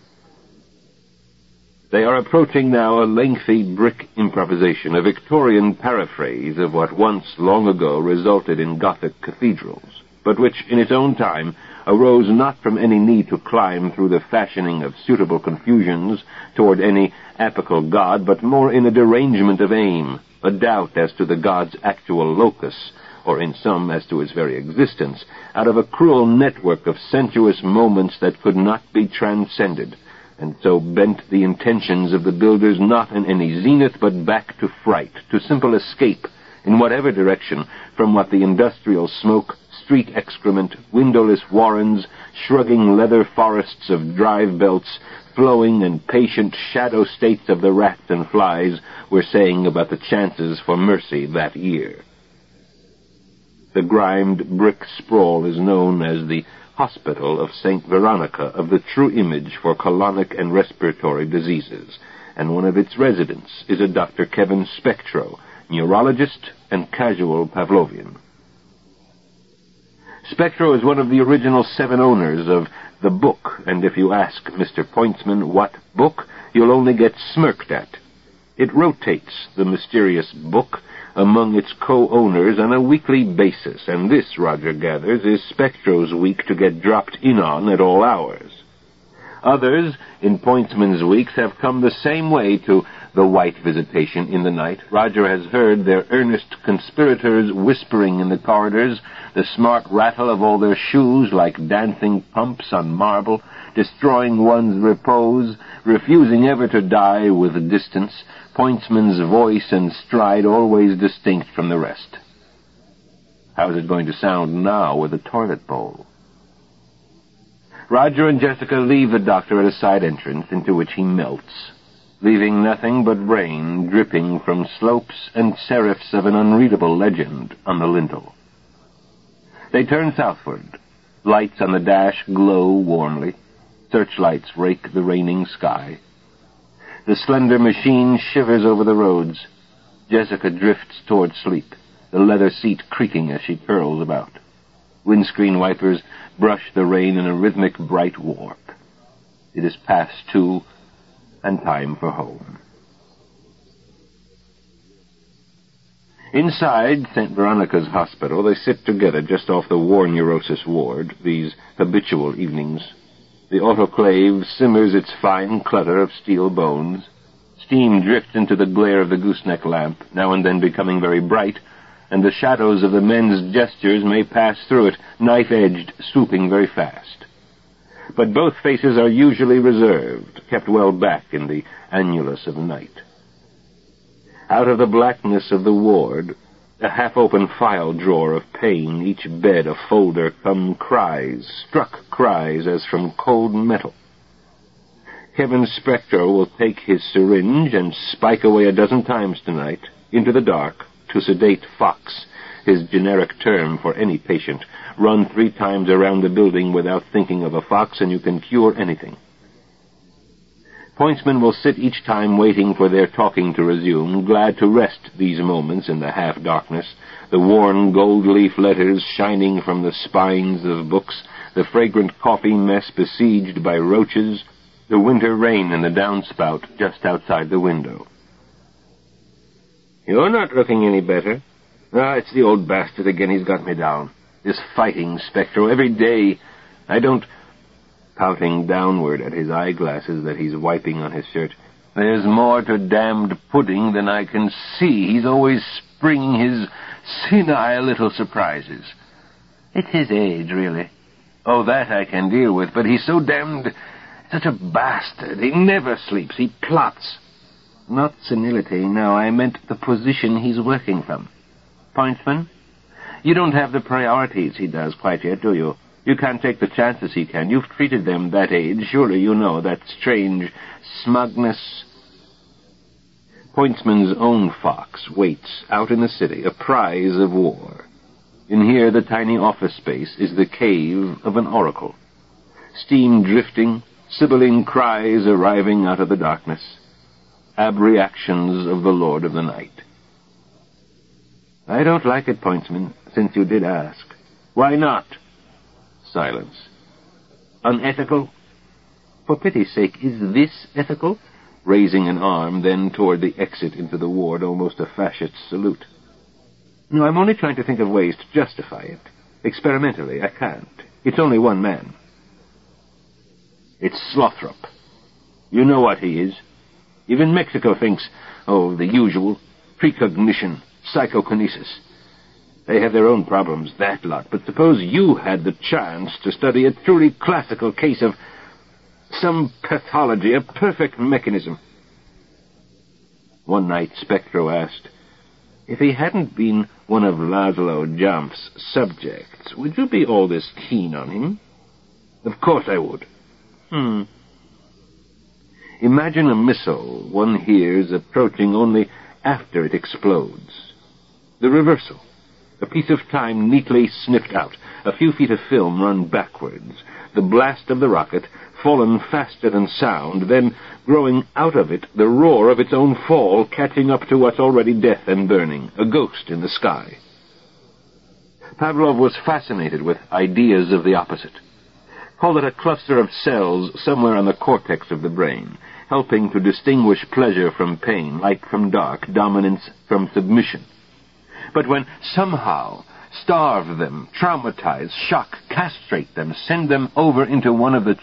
They are approaching now a lengthy brick improvisation, a Victorian paraphrase of what once, long ago, resulted in Gothic cathedrals, but which, in its own time, arose not from any need to climb through the fashioning of suitable confusions toward any apical god, but more in a derangement of aim, a doubt as to the god's actual locus, or in some as to his very existence, out of a cruel network of sensuous moments that could not be transcended, and so bent the intentions of the builders not in any zenith, but back to fright, to simple escape, in whatever direction, from what the industrial smoke, street excrement, windowless warrens, shrugging leather forests of drive belts, flowing and patient shadow states of the rats and flies were saying about the chances for mercy that year. The grimed brick sprawl is known as the Hospital of St. Veronica of the True Image for Colonic and Respiratory Diseases, and one of its residents is a Dr. Kevin Spectro, neurologist and casual Pavlovian. Spectro is one of the original 7 owners of the book, and if you ask Mr. Pointsman what book, you'll only get smirked at. It rotates, the mysterious book, among its co-owners on a weekly basis, and this, Roger gathers, is Spectro's week to get dropped in on at all hours. Others, in Pointsman's weeks, have come the same way to the white visitation in the night. Roger has heard their earnest conspirators whispering in the corridors, the smart rattle of all their shoes like dancing pumps on marble, destroying one's repose, refusing ever to die with distance, pointsman's voice and stride always distinct from the rest. How is it going to sound now with the toilet bowl? Roger and Jessica leave the doctor at a side entrance into which he melts, leaving nothing but rain dripping from slopes and serifs of an unreadable legend on the lintel. They turn southward. Lights on the dash glow warmly. Searchlights rake the raining sky. The slender machine shivers over the roads. Jessica drifts toward sleep, the leather seat creaking as she curls about. Windscreen wipers brush the rain in a rhythmic bright warp. It is past 2 and time for home. Inside St. Veronica's hospital, they sit together just off the war neurosis ward, these habitual evenings. The autoclave simmers its fine clutter of steel bones. Steam drifts into the glare of the gooseneck lamp, now and then becoming very bright, and the shadows of the men's gestures may pass through it, knife-edged, swooping very fast. But both faces are usually reserved, kept well back in the annulus of night. Out of the blackness of the ward, a half-open file drawer of pain, each bed a folder, come cries, struck cries as from cold metal. Kevin Spector will take his syringe and spike away a dozen times tonight, into the dark, to sedate Fox, his generic term for any patient. Run 3 times around the building without thinking of a fox, and you can cure anything. Pointsmen will sit each time waiting for their talking to resume, glad to rest these moments in the half-darkness, the worn gold-leaf letters shining from the spines of books, the fragrant coffee mess besieged by roaches, the winter rain in the downspout just outside the window. "You're not looking any better." "Ah, it's the old bastard again. He's got me down. This fighting Spectro. Every day. I don't..." Pouting downward at his eyeglasses that he's wiping on his shirt. "There's more to damned pudding than I can see. He's always springing his senile little surprises. It's his age, really. Oh, that I can deal with, but he's so damned... such a bastard. He never sleeps. He plots." "Not senility, no. I meant the position he's working from. Pointsman, you don't have the priorities he does quite yet, do you? You can't take the chances he can. You've treated them that age. Surely you know that strange smugness." Pointsman's own Fox waits out in the city, a prize of war. In here, the tiny office space is the cave of an oracle. Steam drifting, sibylline cries arriving out of the darkness. Abreactions of the Lord of the Night. "I don't like it, Pointsman, since you did ask." "Why not?" Silence. "Unethical?" "For pity's sake, is this ethical?" Raising an arm, then toward the exit into the ward, almost a fascist salute. "No, I'm only trying to think of ways to justify it. Experimentally, I can't. It's only one man." "It's Slothrop. You know what he is. Even Mexico thinks, oh, the usual, precognition, psychokinesis. They have their own problems, that lot. But suppose you had the chance to study a truly classical case of some pathology, a perfect mechanism." One night, Spectro asked, "If he hadn't been one of Laszlo Jamp's subjects, would you be all this keen on him?" "Of course I would." Imagine a missile one hears approaching only after it explodes. The reversal. A piece of time neatly snipped out. A few feet of film run backwards. The blast of the rocket, fallen faster than sound, then growing out of it the roar of its own fall, catching up to what's already death and burning, a ghost in the sky. Pavlov was fascinated with ideas of the opposite. Call it a cluster of cells somewhere on the cortex of the brain, helping to distinguish pleasure from pain, light from dark, dominance from submission. But when somehow starve them, traumatize, shock, castrate them, send them over into one of the transmarginal phases, past borders of their waking selves,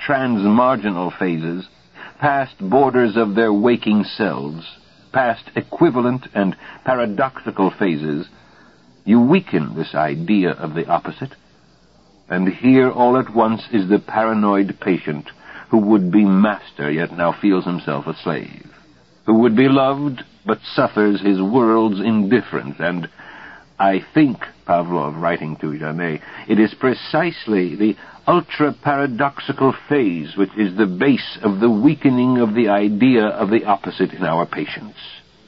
past equivalent and paradoxical phases, you weaken this idea of the opposite. And here all at once is the paranoid patient who would be master yet now feels himself a slave, who would be loved but suffers his world's indifference. And I think, Pavlov, writing to Janet, it is precisely the ultra-paradoxical phase which is the base of the weakening of the idea of the opposite in our patients.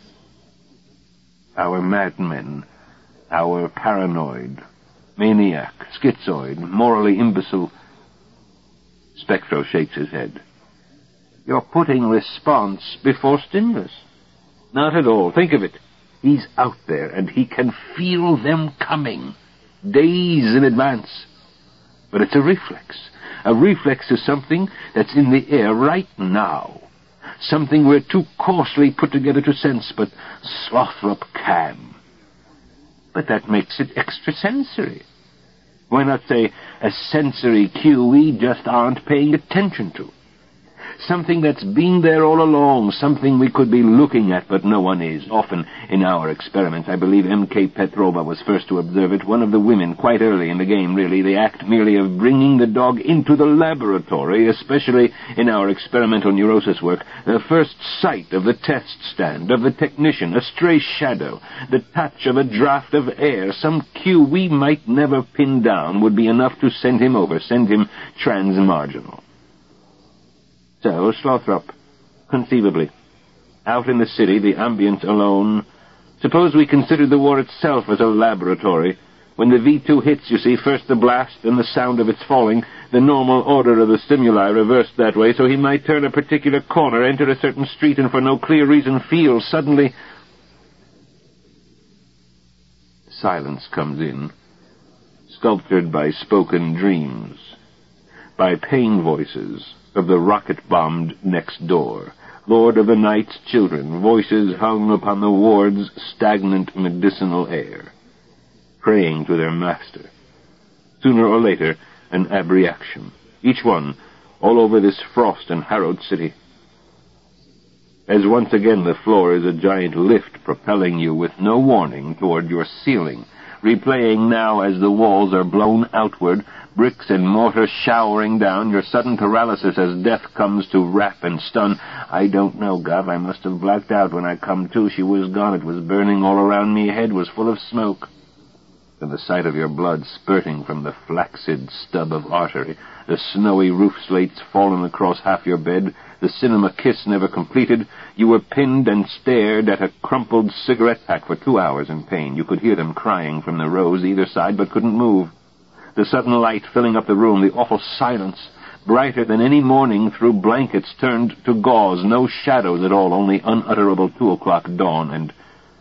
Our madmen, our paranoid, maniac, schizoid, morally imbecile. Spectro shakes his head. You're putting response before stimulus. Not at all. Think of it. He's out there, and he can feel them coming, days in advance. But it's a reflex. A reflex to something that's in the air right now. Something we're too coarsely put together to sense, but Slothrop can. But that makes it extrasensory. Why not say a sensory cue we just aren't paying attention to? Something that's been there all along, something we could be looking at, but no one is. Often in our experiments, I believe M.K. Petrova was first to observe it, one of the women, quite early in the game, really, the act merely of bringing the dog into the laboratory, especially in our experimental neurosis work, the first sight of the test stand, of the technician, a stray shadow, the touch of a draft of air, some cue we might never pin down would be enough to send him over, send him trans-marginal. So, Slothrop, conceivably, out in the city, the ambient alone. Suppose we consider the war itself as a laboratory. When the V2 hits, you see, first the blast, then the sound of its falling, the normal order of the stimuli reversed that way, so he might turn a particular corner, enter a certain street, and for no clear reason feel suddenly... Silence comes in, sculptured by spoken dreams, by pain voices of the rocket-bombed next door, Lord of the Night's children, voices hung upon the ward's stagnant medicinal air, praying to their master. Sooner or later, an abreaction, each one all over this frost and harrowed city. As once again the floor is a giant lift propelling you with no warning toward your ceiling, replaying now as the walls are blown outward, bricks and mortar showering down, your sudden paralysis as death comes to wrap and stun. I don't know, Gov. I must have blacked out when I come to. She was gone. It was burning all around me. Head was full of smoke. And the sight of your blood spurting from the flaccid stub of artery, the snowy roof slates fallen across half your bed, the cinema kiss never completed, you were pinned and stared at a crumpled cigarette pack for 2 hours in pain. You could hear them crying from the rows either side, but couldn't move. The sudden light filling up the room, the awful silence, brighter than any morning through blankets turned to gauze, no shadows at all, only unutterable 2 o'clock dawn, and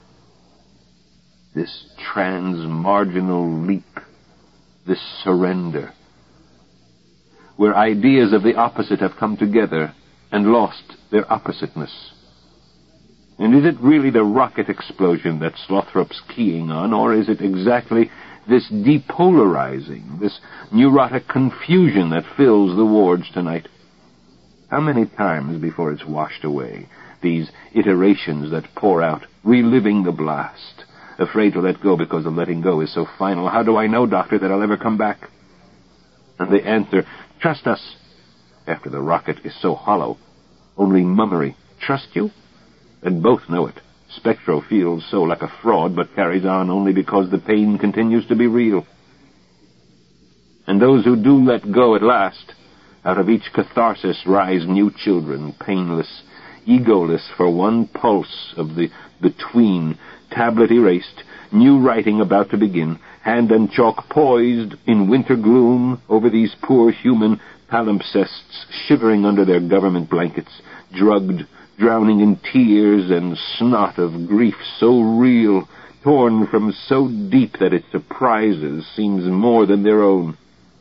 this trans-marginal leap, this surrender, where ideas of the opposite have come together and lost their oppositeness. And is it really the rocket explosion that Slothrop's keying on, or is it exactly this depolarizing, this neurotic confusion that fills the wards tonight? How many times before it's washed away, these iterations that pour out, reliving the blast, afraid to let go because the letting go is so final? How do I know, Doctor, that I'll ever come back? And the answer, trust us, after the rocket is so hollow, only mummery. Trust you? And both know it. Spectro feels so like a fraud, but carries on only because the pain continues to be real. And those who do let go at last, out of each catharsis rise new children, painless, egoless for one pulse of the between, tablet erased, new writing about to begin, hand and chalk poised in winter gloom over these poor human palimpsests shivering under their government blankets, drugged, drowning in tears and snot of grief so real, torn from so deep that it surprises, seems more than their own.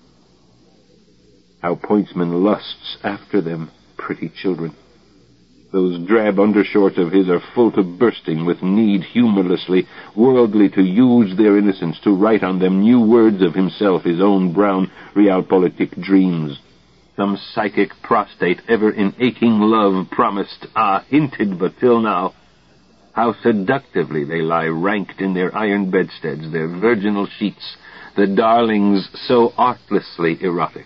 How Pointsman lusts after them, pretty children. Those drab undershorts of his are full to bursting with need, humorlessly, worldly, to use their innocence, to write on them new words of himself, his own brown realpolitik dreams. Some psychic prostate ever in aching love promised, hinted, but till now. How seductively they lie ranked in their iron bedsteads, their virginal sheets, the darlings so artlessly erotic.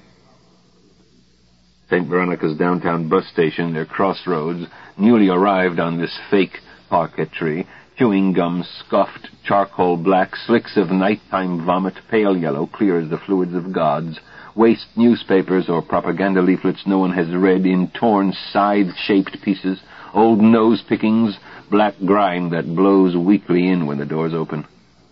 St. Veronica's downtown bus station, their crossroads, newly arrived on this fake parquetry, chewing gum, scuffed, charcoal black, slicks of nighttime vomit, pale yellow, clear as the fluids of gods, waste newspapers or propaganda leaflets no one has read in torn, scythe-shaped pieces, old nose-pickings, black grime that blows weakly in when the doors open.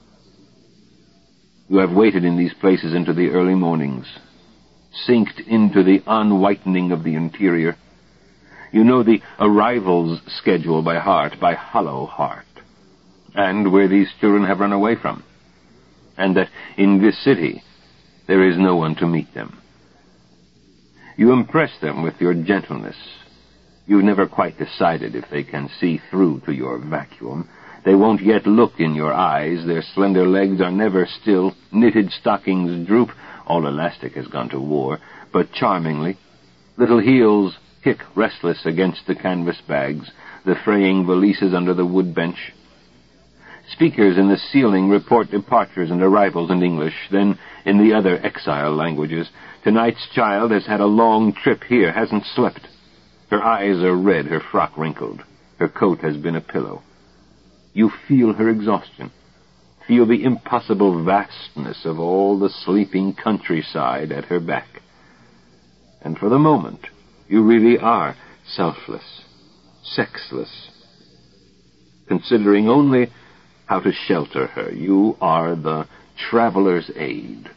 You have waited in these places into the early mornings, synced into the unwhitening of the interior. You know the arrivals schedule by heart, by hollow heart, and where these children have run away from, and that in this city there is no one to meet them. You impress them with your gentleness. You've never quite decided if they can see through to your vacuum. They won't yet look in your eyes. Their slender legs are never still. Knitted stockings droop. All elastic has gone to war. But charmingly, little heels kick restless against the canvas bags, the fraying valises under the wood bench. Speakers in the ceiling report departures and arrivals in English, then in the other exile languages. Tonight's child has had a long trip here, hasn't slept. Her eyes are red, her frock wrinkled. Her coat has been a pillow. You feel her exhaustion. Feel the impossible vastness of all the sleeping countryside at her back. And for the moment, you really are selfless, sexless. Considering only how to shelter her, you are the traveler's aid.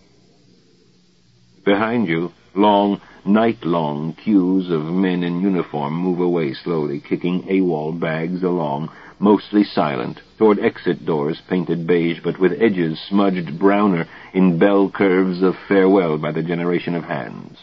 Behind you, long, night-long queues of men in uniform move away slowly, kicking AWOL bags along, mostly silent, toward exit doors painted beige but with edges smudged browner in bell curves of farewell by the generation of hands.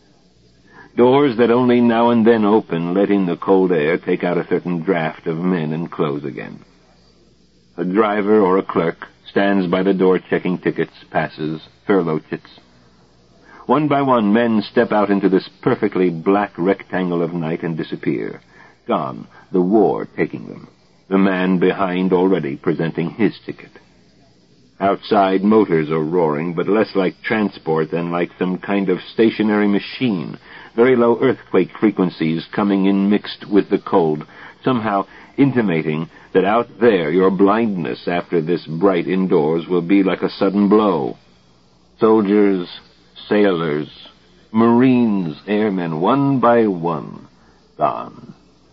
Doors that only now and then open, let in the cold air, take out a certain draft of men and close again. A driver or a clerk stands by the door checking tickets, passes, furlough chits. One by one, men step out into this perfectly black rectangle of night and disappear. Gone, the war taking them. The man behind already presenting his ticket. Outside, motors are roaring, but less like transport than like some kind of stationary machine. Very low earthquake frequencies coming in mixed with the cold, somehow intimating that out there your blindness after this bright indoors will be like a sudden blow. Soldiers, sailors, Marines, airmen, one by one, gone.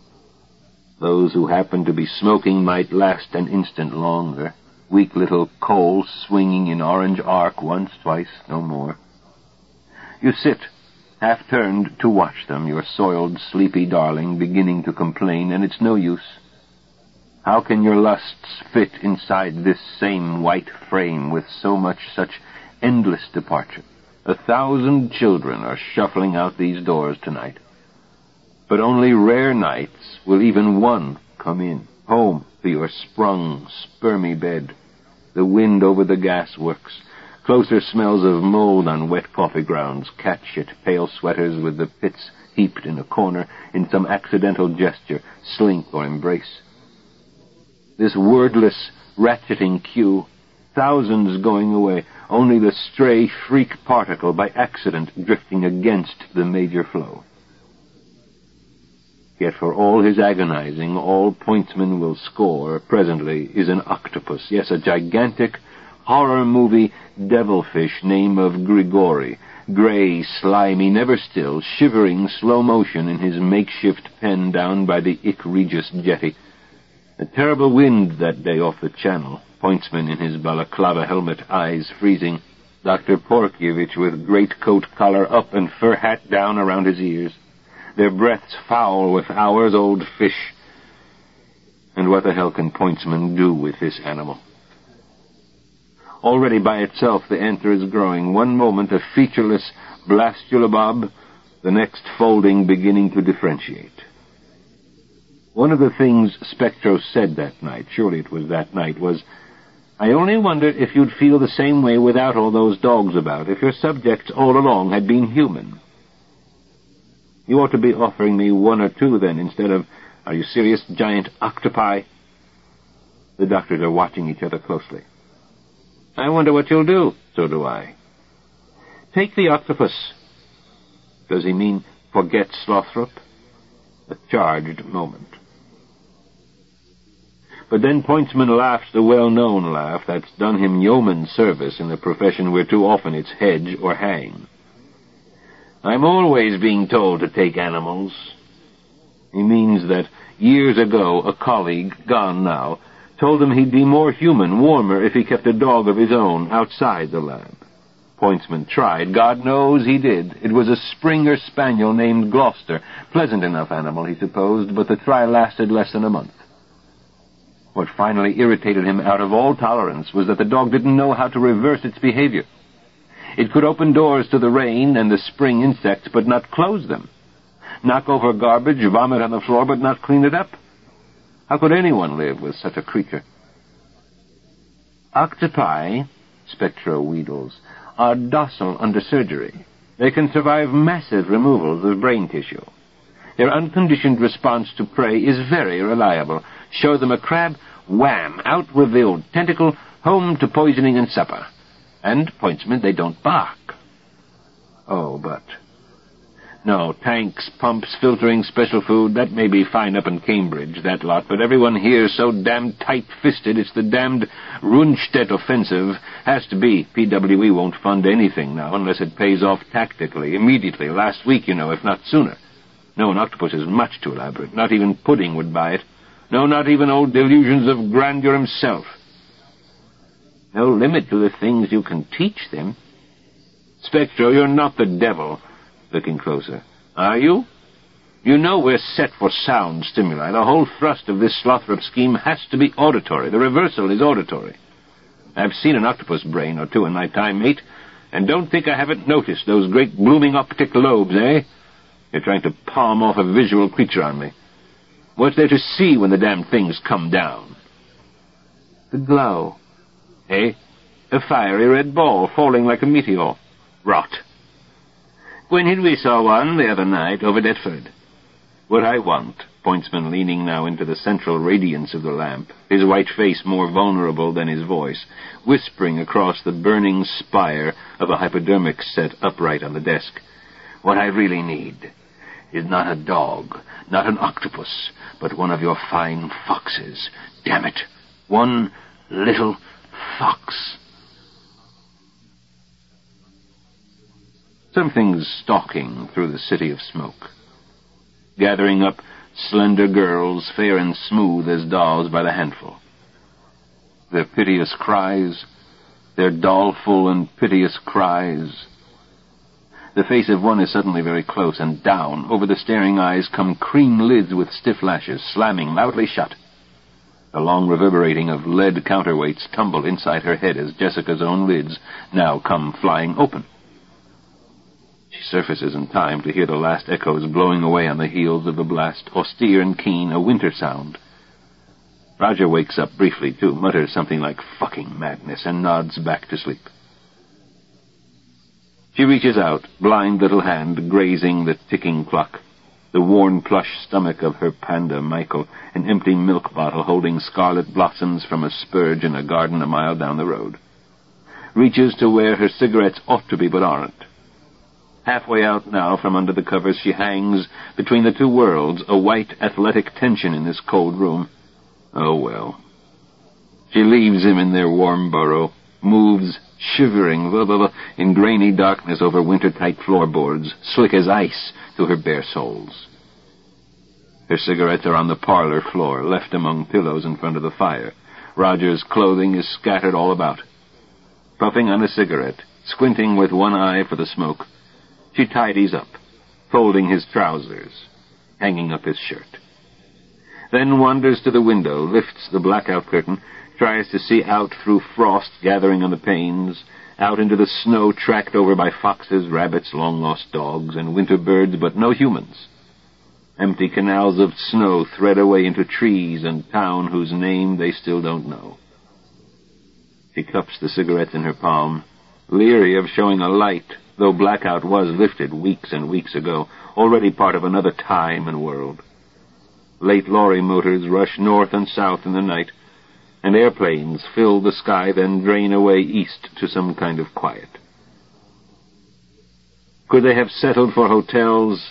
Those who happen to be smoking might last an instant longer. Weak little coals swinging in orange arc once, twice, no more. You sit, half-turned to watch them, your soiled, sleepy darling beginning to complain, and it's no use. How can your lusts fit inside this same white frame with so much such endless departure? 1,000 children are shuffling out these doors tonight. But only rare nights will even one come in, home to your sprung, spermy bed. The wind over the gas works. Closer smells of mold on wet coffee grounds, cat shit, pale sweaters with the pits heaped in a corner in some accidental gesture, slink or embrace. This wordless, ratcheting queue, thousands going away, only the stray freak particle by accident drifting against the major flow. Yet for all his agonizing, all pointsman will score presently is an octopus, yes, a gigantic horror movie devilfish name of Grigori, gray, slimy, never still, shivering slow motion in his makeshift pen down by the Ick Regis jetty. A terrible wind that day off the channel, pointsman in his balaclava helmet, eyes freezing, Dr. Porkyevich with greatcoat collar up and fur hat down around his ears, their breaths foul with hours-old fish. And what the hell can pointsman do with this animal? Already by itself the enter is growing, one moment a featureless blastulabob, the next folding beginning to differentiate. One of the things Spectro said that night, surely it was that night, was, "I only wondered if you'd feel the same way without all those dogs about, if your subjects all along had been human. You ought to be offering me one or two then, instead of Are you serious, giant octopi? The doctors are watching each other closely. I wonder what you'll do. So do I. Take the octopus. Does he mean forget Slothrop? A charged moment. But then Pointsman laughs the well-known laugh that's done him yeoman service in the profession where too often it's hedge or hang. I'm always being told to take animals. He means that years ago a colleague, gone now, told him he'd be more human, warmer, if he kept a dog of his own outside the lab. Pointsman tried. God knows he did. It was a Springer Spaniel named Gloucester. Pleasant enough animal, he supposed, but the try lasted less than a month. What finally irritated him out of all tolerance was that the dog didn't know how to reverse its behavior. It could open doors to the rain and the spring insects, but not close them. Knock over garbage, vomit on the floor, but not clean it up. How could anyone live with such a creature? Octopi, Spectro wheedles, are docile under surgery. They can survive massive removals of brain tissue. Their unconditioned response to prey is very reliable. Show them a crab, wham, out with the old tentacle, home to poisoning and supper. And, Pointsman, they don't bark. Oh, but... No, tanks, pumps, filtering, special food, that may be fine up in Cambridge, that lot, but everyone here's so damned tight-fisted it's the damned Rundstedt offensive. Has to be. PWE won't fund anything now unless it pays off tactically, immediately, last week, if not sooner. No, an octopus is much too elaborate. Not even Pudding would buy it. No, not even old delusions of grandeur himself. No limit to the things you can teach them. Spectro, you're not the devil. Looking closer. Are you? You know we're set for sound stimuli. The whole thrust of this Slothrop scheme has to be auditory. The reversal is auditory. I've seen an octopus brain or two in my time, mate, and don't think I haven't noticed those great blooming optic lobes, eh? You're trying to palm off a visual creature on me. What's there to see when the damn things come down? The glow. Eh? A fiery red ball falling like a meteor. Rot. When we saw one the other night over Deptford. What I want, Pointsman leaning now into the central radiance of the lamp, his white face more vulnerable than his voice, whispering across the burning spire of a hypodermic set upright on the desk. What I really need is not a dog, not an octopus, but one of your fine foxes. Damn it, one little fox. Something's stalking through the city of smoke, gathering up slender girls, fair and smooth as dolls by the handful. Their piteous cries, their doleful and piteous cries. The face of one is suddenly very close, and down over the staring eyes come cream lids with stiff lashes, slamming loudly shut. The long reverberating of lead counterweights tumble inside her head as Jessica's own lids now come flying open. She surfaces in time to hear the last echoes blowing away on the heels of the blast, austere and keen, a winter sound. Roger wakes up briefly, too, mutters something like fucking madness, and nods back to sleep. She reaches out, blind little hand grazing the ticking clock, the worn plush stomach of her panda, Michael, an empty milk bottle holding scarlet blossoms from a spurge in a garden a mile down the road. Reaches to where her cigarettes ought to be but aren't. Halfway out now from under the covers, she hangs between the two worlds, a white, athletic tension in this cold room. Oh, well. She leaves him in their warm burrow, moves, shivering, in grainy darkness over winter-tight floorboards, slick as ice to her bare soles. Her cigarettes are on the parlor floor, left among pillows in front of the fire. Roger's clothing is scattered all about. Puffing on a cigarette, squinting with one eye for the smoke, she tidies up, folding his trousers, hanging up his shirt. Then wanders to the window, lifts the blackout curtain, tries to see out through frost gathering on the panes, out into the snow tracked over by foxes, rabbits, long-lost dogs, and winter birds, but no humans. Empty canals of snow thread away into trees and town whose name they still don't know. She cups the cigarettes in her palm, leery of showing a light, though blackout was lifted weeks and weeks ago, already part of another time and world. Late lorry motors rush north and south in the night, and airplanes fill the sky, then drain away east to some kind of quiet. Could they have settled for hotels,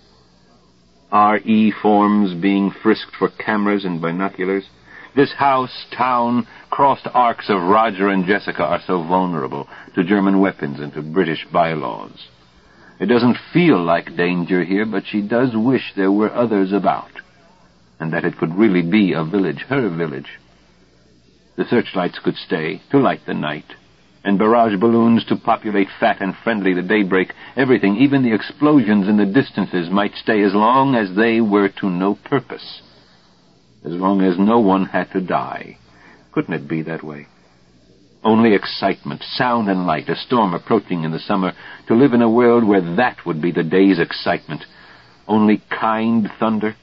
RE forms being frisked for cameras and binoculars? This house, town, crossed arcs of Roger and Jessica are so vulnerable to German weapons and to British bylaws. It doesn't feel like danger here, but she does wish there were others about, and that it could really be a village, her village. The searchlights could stay to light the night, and barrage balloons to populate fat and friendly the daybreak. Everything, even the explosions in the distances, might stay as long as they were to no purpose, as long as no one had to die. Couldn't it be that way? Only excitement, sound and light, a storm approaching in the summer, to live in a world where that would be the day's excitement. Only kind thunder.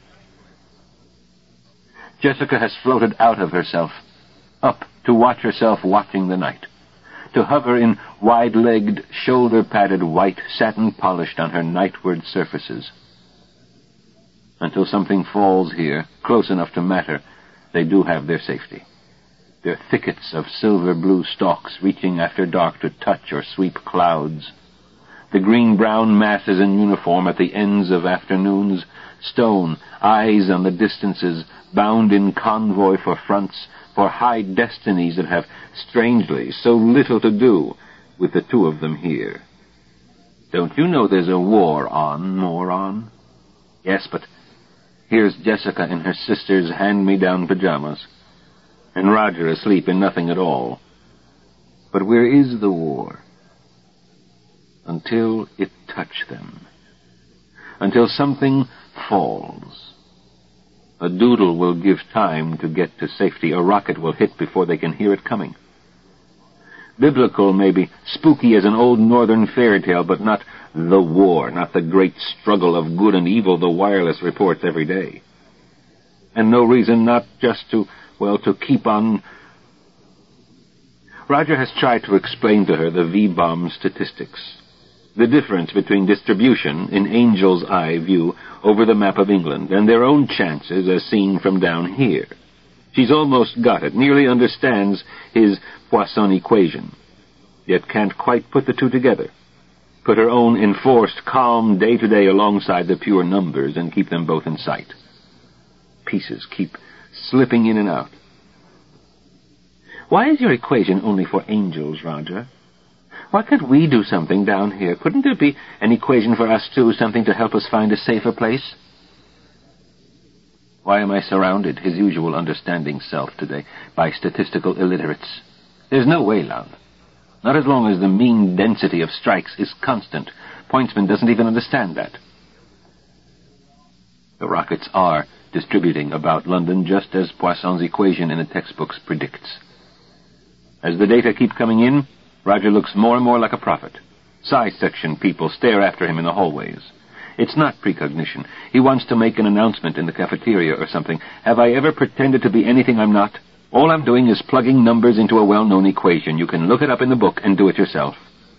Jessica has floated out of herself, up to watch herself watching the night, to hover in wide-legged, shoulder-padded white satin polished on her nightward surfaces. Until something falls here, close enough to matter, they do have their safety. Their thickets of silver-blue stalks reaching after dark to touch or sweep clouds. The green-brown masses in uniform at the ends of afternoons, stone, eyes on the distances, bound in convoy for fronts, for high destinies that have, strangely, so little to do with the two of them here. Don't you know there's a war on, moron? Yes, but here's Jessica in her sister's hand-me-down pajamas, and Roger asleep in nothing at all. But where is the war? Until it touch them. Until something falls. A doodle will give time to get to safety. A rocket will hit before they can hear it coming. Biblical, maybe, spooky as an old northern fairy tale, but not the war, not the great struggle of good and evil the wireless reports every day. And no reason not just to keep on. Roger has tried to explain to her the V-bomb statistics. The difference between distribution in Angel's eye view over the map of England and their own chances as seen from down here. She's almost got it, nearly understands his Poisson equation, yet can't quite put the two together. Put her own enforced, calm day-to-day alongside the pure numbers and keep them both in sight. Pieces keep slipping in and out. Why is your equation only for angels, Roger? Why can't we do something down here? Couldn't there be an equation for us, too, something to help us find a safer place? Why am I surrounded, his usual understanding self today, by statistical illiterates? There's no way, love. Not as long as the mean density of strikes is constant. Pointsman doesn't even understand that. The rockets are distributing about London just as Poisson's equation in the textbooks predicts. As the data keep coming in, Roger looks more and more like a prophet. Section people stare after him in the hallways. It's not precognition. He wants to make an announcement in the cafeteria or something. Have I ever pretended to be anything I'm not? All I'm doing is plugging numbers into a well-known equation. You can look it up in the book and do it yourself.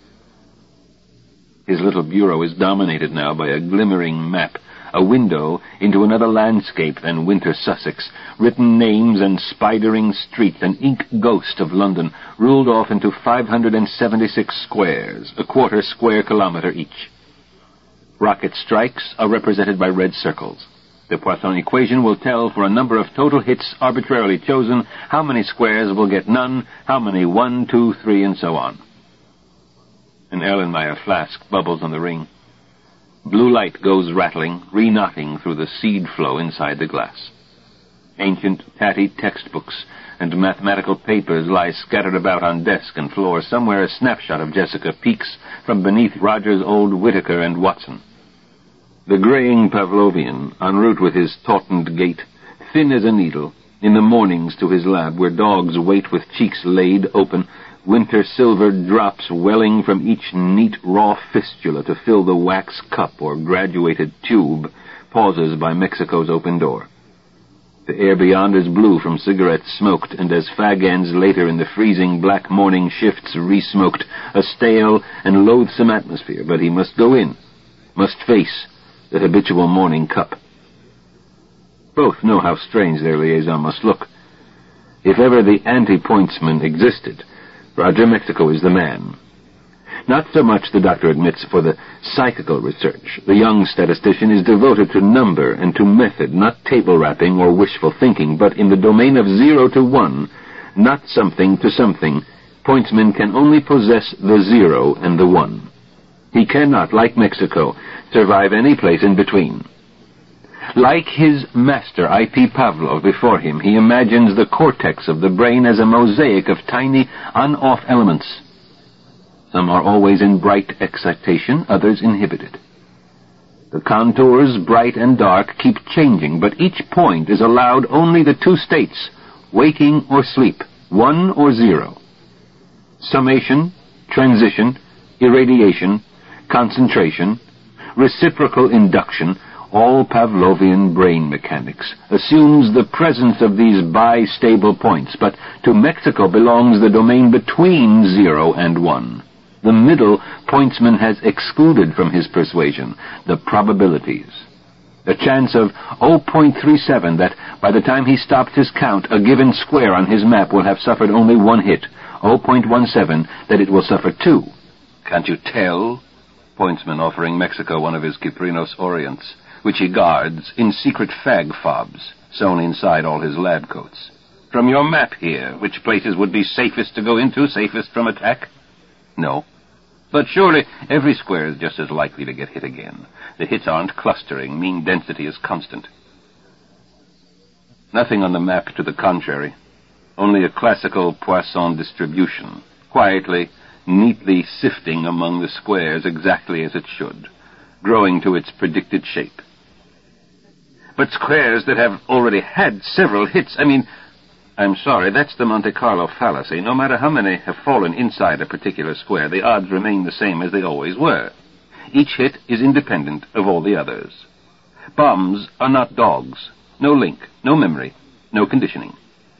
His little bureau is dominated now by a glimmering map, a window into another landscape than winter Sussex, written names and spidering streets, an ink ghost of London, ruled off into 576 squares, a quarter square kilometre each. Rocket strikes are represented by red circles. The Poisson equation will tell for a number of total hits arbitrarily chosen how many squares will get none, how many 1, 2, 3, and so on. An Erlenmeyer flask bubbles on the ring. Blue light goes rattling, re-knotting through the seed flow inside the glass. Ancient, tatty textbooks and mathematical papers lie scattered about on desk and floor. Somewhere a snapshot of Jessica peeks from beneath Roger's old Whitaker and Watson. The graying Pavlovian, en route with his tautened gait, thin as a needle, in the mornings to his lab where dogs wait with cheeks laid open, winter silver drops welling from each neat raw fistula to fill the wax cup or graduated tube, pauses by Mexico's open door. The air beyond is blue from cigarettes smoked, and as fag ends later in the freezing black morning shifts re-smoked, a stale and loathsome atmosphere, but he must go in, must face the habitual morning cup. Both know how strange their liaison must look. If ever the anti-pointsman existed, Roger Mexico is the man. Not so much, the doctor admits, for the psychical research. The young statistician is devoted to number and to method, not table-rapping or wishful thinking, but in the domain of 0 to 1, not something to something, pointsman can only possess the 0 and the 1. He cannot, like Mexico, survive any place in between. Like his master, I.P. Pavlov, before him, he imagines the cortex of the brain as a mosaic of tiny, on-off elements. Some are always in bright excitation, others inhibited. The contours, bright and dark, keep changing, but each point is allowed only the two states, waking or sleep, 1 or 0. Summation, transition, irradiation, concentration, reciprocal induction, all Pavlovian brain mechanics, assumes the presence of these bi-stable points, but to Mexico belongs the domain between 0 and 1. The middle pointsman has excluded from his persuasion the probabilities. A chance of 0.37 that by the time he stops his count, a given square on his map will have suffered only 1 hit, 0.17 that it will suffer 2. Can't you tell? Pointsman offering Mexico one of his Kyprinos Orients, which he guards in secret fag fobs sewn inside all his lab coats. From your map here, which places would be safest to go into, safest from attack? No. But surely every square is just as likely to get hit again. The hits aren't clustering, mean density is constant. Nothing on the map to the contrary. Only a classical Poisson distribution, quietly, neatly sifting among the squares exactly as it should, growing to its predicted shape. But squares that have already had several hits, I'm sorry, that's the Monte Carlo fallacy. No matter how many have fallen inside a particular square, the odds remain the same as they always were. Each hit is independent of all the others. Bombs are not dogs. No link, no memory, no conditioning.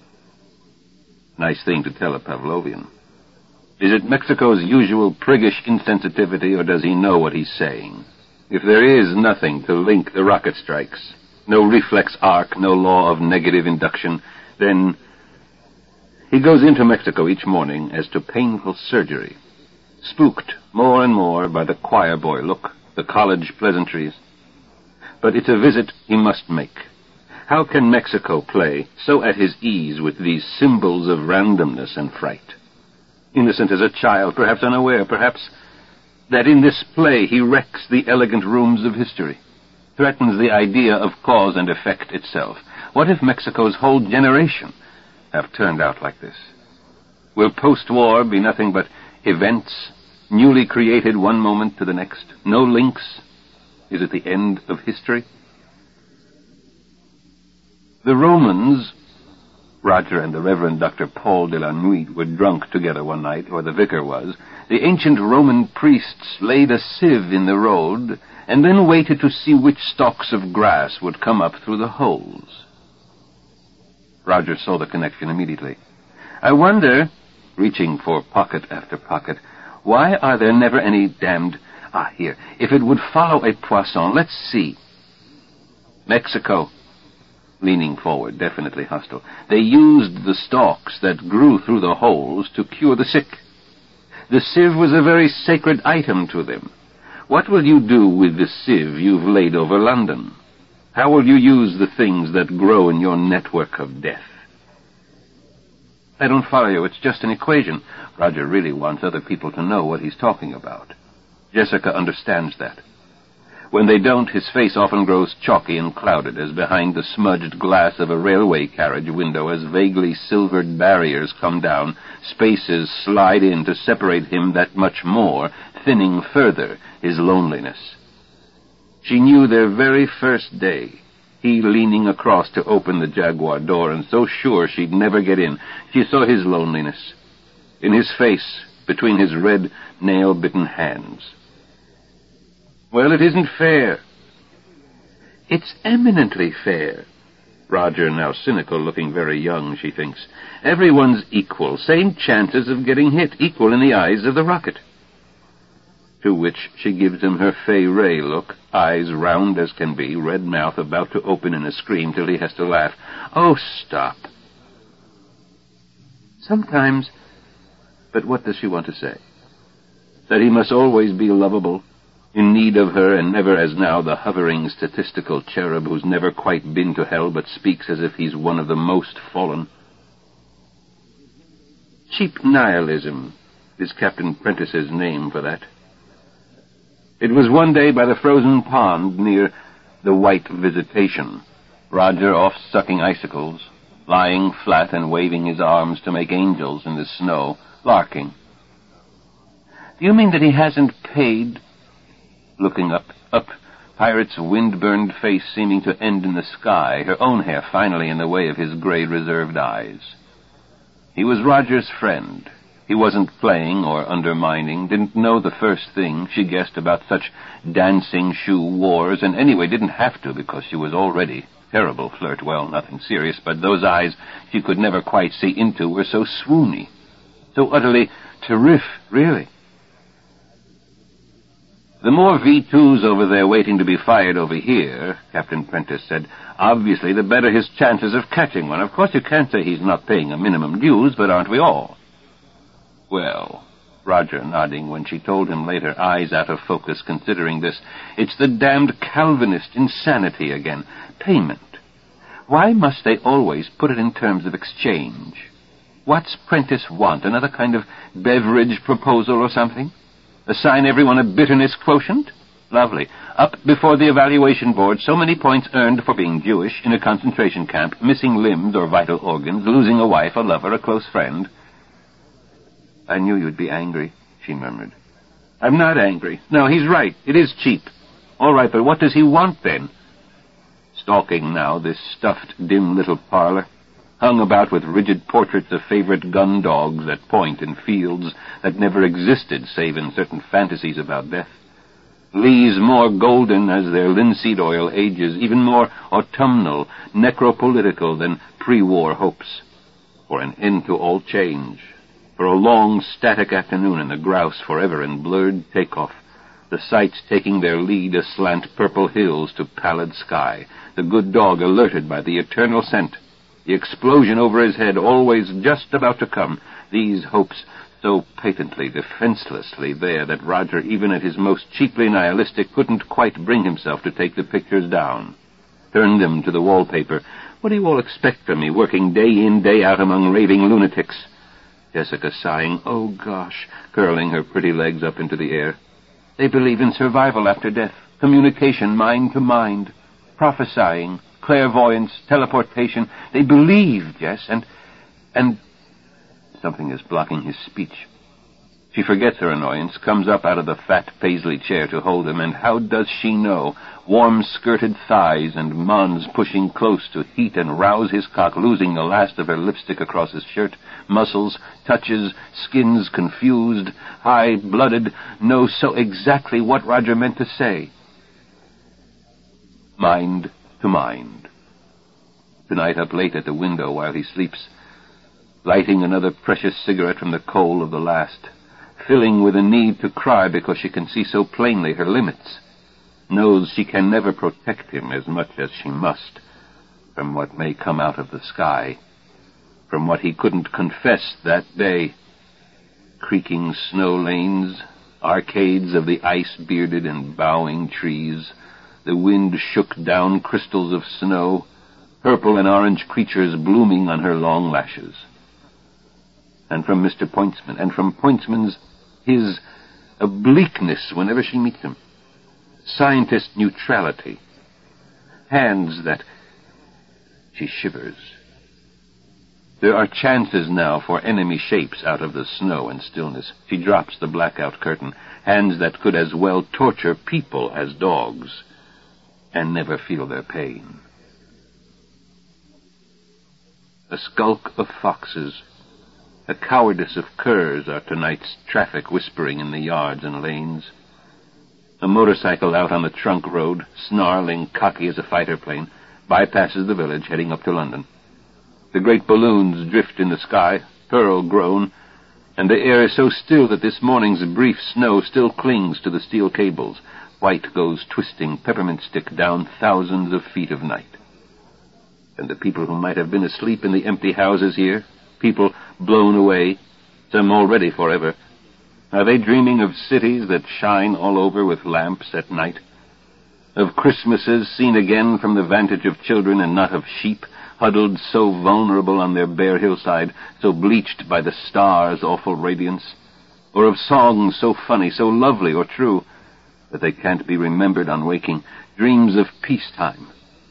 Nice thing to tell a Pavlovian. Is it Mexico's usual priggish insensitivity, or does he know what he's saying? If there is nothing to link the rocket strikes, no reflex arc, no law of negative induction, then he goes into Mexico each morning as to painful surgery, spooked more and more by the choir boy look, the college pleasantries. But it's a visit he must make. How can Mexico play so at his ease with these symbols of randomness and fright? Innocent as a child, perhaps unaware, perhaps that in this play he wrecks the elegant rooms of history, threatens the idea of cause and effect itself. What if Mexico's whole generation have turned out like this? Will post-war be nothing but events, newly created one moment to the next? No links? Is it the end of history? The Romans... Roger and the Reverend Dr. Paul de la Nuit were drunk together one night, or the vicar was. The ancient Roman priests laid a sieve in the road, and then waited to see which stalks of grass would come up through the holes. Roger saw the connection immediately. I wonder, reaching for pocket after pocket, why are there never any damned... here, if it would follow a Poisson, let's see. Mexico. Leaning forward, definitely hostile. They used the stalks that grew through the holes to cure the sick. The sieve was a very sacred item to them. What will you do with the sieve you've laid over London? How will you use the things that grow in your network of death? I don't follow you. It's just an equation. Roger really wants other people to know what he's talking about. Jessica understands that. When they don't, his face often grows chalky and clouded, as behind the smudged glass of a railway carriage window, as vaguely silvered barriers come down, spaces slide in to separate him that much more, thinning further his loneliness. She knew their very first day, he leaning across to open the Jaguar door, and so sure she'd never get in. She saw his loneliness in his face, between his red, nail-bitten hands. Well, it isn't fair. It's eminently fair. Roger, now cynical, looking very young, she thinks. Everyone's equal, same chances of getting hit, equal in the eyes of the rocket. to which she gives him her Fay Ray look, eyes round as can be, red mouth about to open in a scream till he has to laugh. "Oh, stop." "Sometimes..." But what does she want to say? That he must always be lovable, in need of her, and never as now the hovering statistical cherub who's never quite been to hell but speaks as if he's one of the most fallen. Cheap nihilism is Captain Prentice's name for that. It was one day by the frozen pond near the White Visitation, Roger off sucking icicles, lying flat and waving his arms to make angels in the snow, larking. "Do you mean that he hasn't paid?" Looking up, Pirate's wind-burned face seeming to end in the sky, her own hair finally in the way of his gray, reserved eyes. He was Roger's friend. He wasn't playing or undermining, didn't know the first thing she guessed about such dancing shoe wars, and anyway didn't have to because she was already terrible flirt. Well, nothing serious, but those eyes she could never quite see into were so swoony, so utterly terrific, really. "The more V2s over there waiting to be fired over here," Captain Prentice said, "obviously the better his chances of catching one. Of course you can't say he's not paying a minimum dues, but aren't we all?" "Well," Roger nodding when she told him later, eyes out of focus considering this, "it's the damned Calvinist insanity again. Payment. Why must they always put it in terms of exchange? What's Prentice want, another kind of beverage proposal or something? Assign everyone a bitterness quotient? Lovely. Up before the evaluation board, so many points earned for being Jewish, in a concentration camp, missing limbs or vital organs, losing a wife, a lover, a close friend." "I knew you'd be angry," she murmured. "I'm not angry. No, he's right. It is cheap. All right, but what does he want, then?" Stalking now this stuffed, dim little parlor, hung about with rigid portraits of favorite gun dogs at point in fields that never existed save in certain fantasies about death. Lees more golden as their linseed oil ages, even more autumnal, necropolitical than pre-war hopes. For an end to all change, for a long, static afternoon and the grouse forever in blurred takeoff, the sights taking their lead aslant purple hills to pallid sky, the good dog alerted by the eternal scent, the explosion over his head always just about to come, these hopes so patently, defenselessly there that Roger, even at his most cheaply nihilistic, couldn't quite bring himself to take the pictures down. Turn them to the wallpaper. "What do you all expect from me, working day in, day out among raving lunatics?" Jessica sighing, "Oh, gosh," curling her pretty legs up into the air. "They believe in survival after death, communication mind to mind, prophesying, clairvoyance, teleportation. They believe, Jess, and... Something is blocking his speech. She forgets her annoyance, comes up out of the fat Paisley chair to hold him, and how does she know? Warm-skirted thighs and Mons pushing close to heat and rouse his cock, losing the last of her lipstick across his shirt, muscles, touches, skins confused, high-blooded, know so exactly what Roger meant to say. Mind to mind. Tonight up late at the window while he sleeps, lighting another precious cigarette from the coal of the last, filling with a need to cry because she can see so plainly her limits, knows she can never protect him as much as she must from what may come out of the sky, from what he couldn't confess that day. Creaking snow lanes, arcades of the ice-bearded and bowing trees, the wind shook down crystals of snow, purple and orange creatures blooming on her long lashes. And from Mr. Pointsman, and from Pointsman's, his obliqueness whenever she meets him. Scientist neutrality. Hands that... She shivers. There are chances now for enemy shapes out of the snow and stillness. She drops the blackout curtain. Hands that could as well torture people as dogs, and never feel their pain. A skulk of foxes, a cowardice of curs are tonight's traffic whispering in the yards and lanes. A motorcycle out on the trunk road, snarling, cocky as a fighter plane, bypasses the village, heading up to London. The great balloons drift in the sky, pearl-grown, and the air is so still that this morning's brief snow still clings to the steel cables. White goes twisting peppermint stick down thousands of feet of night. And the people who might have been asleep in the empty houses here, people blown away, some already forever, are they dreaming of cities that shine all over with lamps at night? Of Christmases seen again from the vantage of children and not of sheep, huddled so vulnerable on their bare hillside, so bleached by the stars' awful radiance? Or of songs so funny, so lovely or true, that they can't be remembered on waking, dreams of peacetime?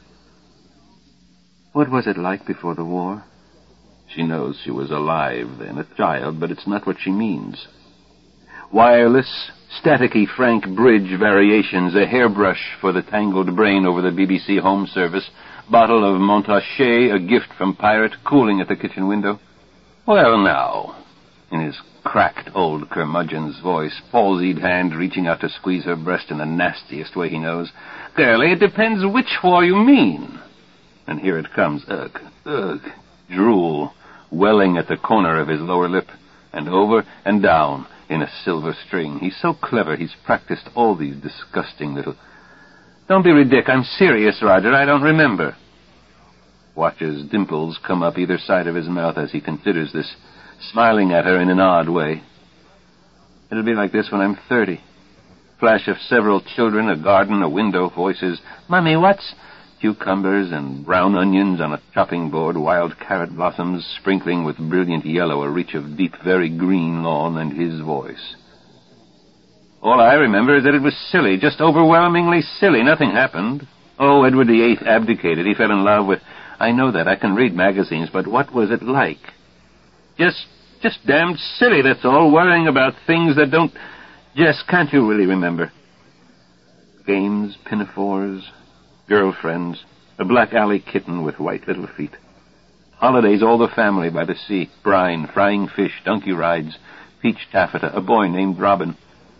What was it like before the war? She knows she was alive then, a child, but it's not what she means. Wireless, staticky Frank Bridge variations, a hairbrush for the tangled brain over the BBC Home Service, bottle of Montrachet, a gift from Pirate, cooling at the kitchen window. Well, now, in his cracked old curmudgeon's voice, palsied hand reaching out to squeeze her breast in the nastiest way he knows. Girlie, it depends which war you mean. And here it comes, ugh, drool, welling at the corner of his lower lip, and over and down in a silver string. He's so clever, he's practiced all these disgusting little... Don't be ridiculous, I'm serious, Roger, I don't remember. Watches dimples come up either side of his mouth as he considers this, smiling at her in an odd way. It'll be like this when I'm 30. Flash of several children, a garden, a window, voices. Mummy, what's... Cucumbers and brown onions on a chopping board, wild carrot blossoms sprinkling with brilliant yellow a reach of deep, very green lawn, and his voice. All I remember is that it was silly, just overwhelmingly silly. Nothing happened. Oh, Edward VIII abdicated. He fell in love with... I know that. I can read magazines, but what was it like? Just damned silly, that's all. Worrying about things that don't... Jess, can't you really remember? Games, pinafores... girlfriends, a black alley kitten with white little feet. Holidays, all the family by the sea, brine, frying fish, donkey rides, peach taffeta, a boy named Robin.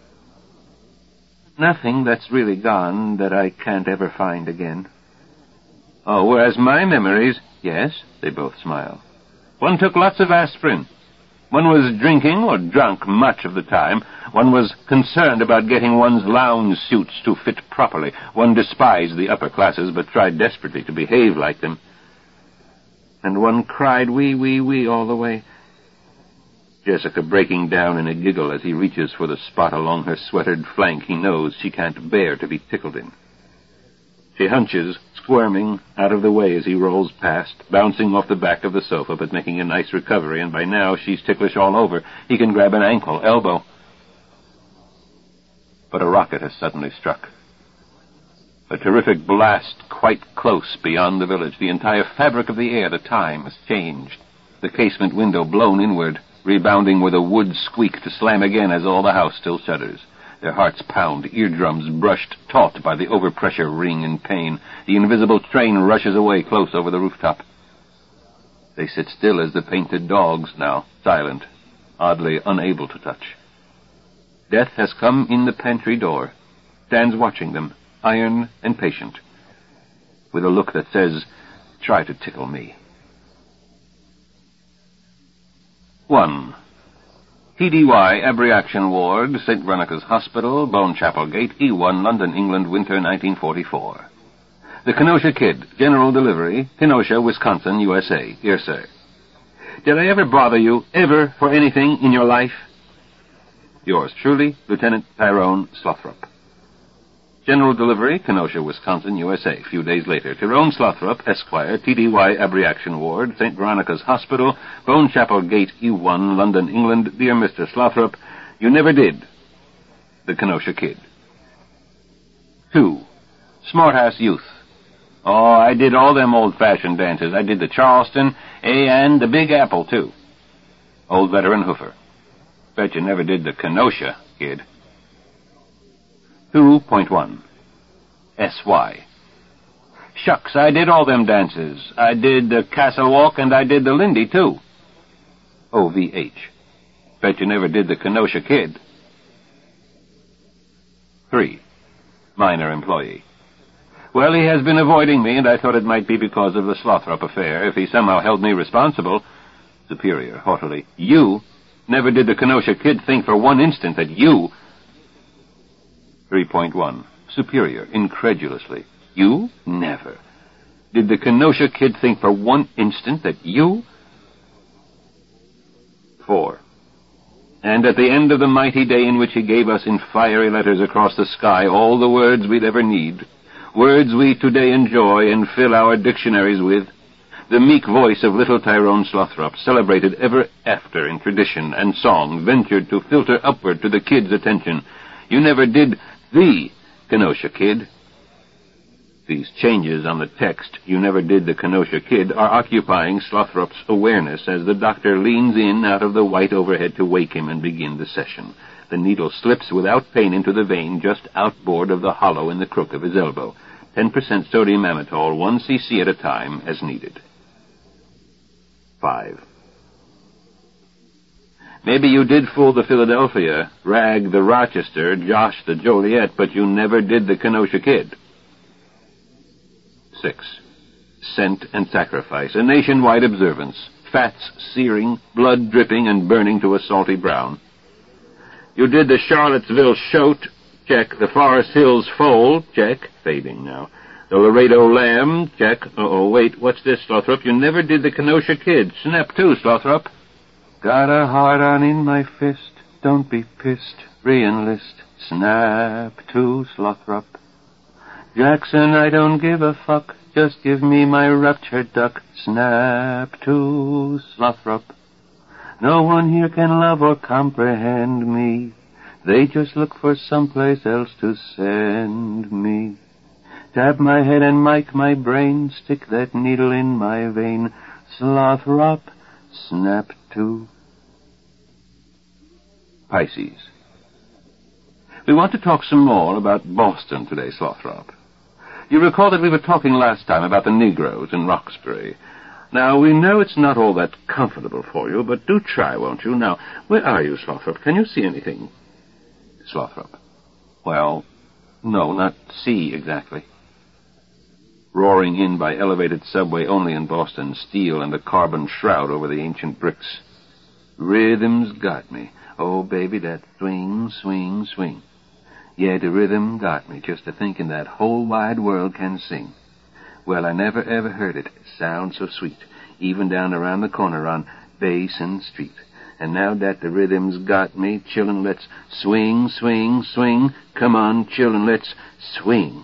Nothing that's really gone that I can't ever find again. Oh, whereas my memories... Yes, they both smile. One took lots of aspirin. One was drinking or drunk much of the time. One was concerned about getting one's lounge suits to fit properly. One despised the upper classes, but tried desperately to behave like them. And one cried wee all the way. Jessica breaking down in a giggle as he reaches for the spot along her sweatered flank he knows she can't bear to be tickled in. She hunches, squirming, out of the way as he rolls past, bouncing off the back of the sofa, but making a nice recovery, and by now she's ticklish all over. He can grab an ankle, elbow. But a rocket has suddenly struck. A terrific blast quite close beyond the village. The entire fabric of the air, the time, has changed. The casement window blown inward, rebounding with a wood squeak to slam again as all the house still shudders. Their hearts pound, eardrums brushed taut by the overpressure ring in pain. The invisible train rushes away close over the rooftop. They sit still as the painted dogs now, silent, oddly unable to touch. Death has come in the pantry door, stands watching them, iron and patient, with a look that says, try to tickle me. 1. TDY, Abreaction Ward, St. Veronica's Hospital, Bonechapel Gate, E1, London, England, winter 1944. The Kenosha Kid, General Delivery, Kenosha, Wisconsin, USA. Dear Sir, did I ever bother you, ever, for anything in your life? Yours truly, Lieutenant Tyrone Slothrop. General Delivery, Kenosha, Wisconsin, USA. A few days later. Tyrone Slothrop, Esquire, TDY, Abreaction Ward, St. Veronica's Hospital, Bonechapel Gate, E1, London, England. Dear Mr. Slothrop, you never did. The Kenosha Kid. 2. Smart-ass Youth. Oh, I did all them old-fashioned dances. I did the Charleston, and the Big Apple, too. Old Veteran Hoofer. Bet you never did the Kenosha Kid. 2.1. S.Y. Shucks, I did all them dances. I did the Castle Walk, and I did the Lindy, too. O.V.H. Bet you never did the Kenosha Kid. 3. Minor Employee. Well, he has been avoiding me, and I thought it might be because of the Slothrop affair. If he somehow held me responsible... Superior, haughtily. You Never did the Kenosha Kid think for one instant that you... 3.1. Superior, incredulously. You? Never. Did the Kenosha Kid think for one instant that you... 4. And at the end of the mighty day in which he gave us in fiery letters across the sky all the words we'd ever need, words we today enjoy and fill our dictionaries with, the meek voice of little Tyrone Slothrop, celebrated ever after in tradition and song, ventured to filter upward to the kid's attention. You never did the Kenosha Kid. These changes on the text, you never did the Kenosha Kid, are occupying Slothrop's awareness as the doctor leans in out of the white overhead to wake him and begin the session. The needle slips without pain into the vein just outboard of the hollow in the crook of his elbow. 10% sodium amytal, 1 cc at a time, as needed. 5. Maybe you did fool the Philadelphia, rag the Rochester, josh the Joliet, but you never did the Kenosha Kid. 6. Scent and sacrifice, a nationwide observance. Fats searing, blood dripping and burning to a salty brown. You did the Charlottesville shoat, check. The Forest Hills foal, check. Fading now. The Laredo lamb, check. Wait, what's this, Slothrop? You never did the Kenosha Kid. Snap too, Slothrop. Got a hard on in my fist. Don't be pissed. Re-enlist. Snap to, Slothrop. Jackson, I don't give a fuck. Just give me my raptured duck. Snap to, Slothrop. No one here can love or comprehend me. They just look for someplace else to send me. Tap my head and mic my brain. Stick that needle in my vein. Slothrop, snap to. Pisces. We want to talk some more about Boston today, Slothrop. You recall that we were talking last time about the Negroes in Roxbury. Now, we know it's not all that comfortable for you, but do try, won't you? Now, where are you, Slothrop? Can you see anything? Slothrop. Well, no, not see exactly. Roaring in by elevated subway only in Boston, steel and a carbon shroud over the ancient bricks. Rhythm's got me. Oh, baby, that swing, swing, swing. Yeah, the rhythm got me, just to thinking that whole wide world can sing. Well, I never ever heard it sound so sweet, even down around the corner on Basin Street. And now that the rhythm's got me, chillin', let's swing, swing, swing. Come on, chillin', let's swing.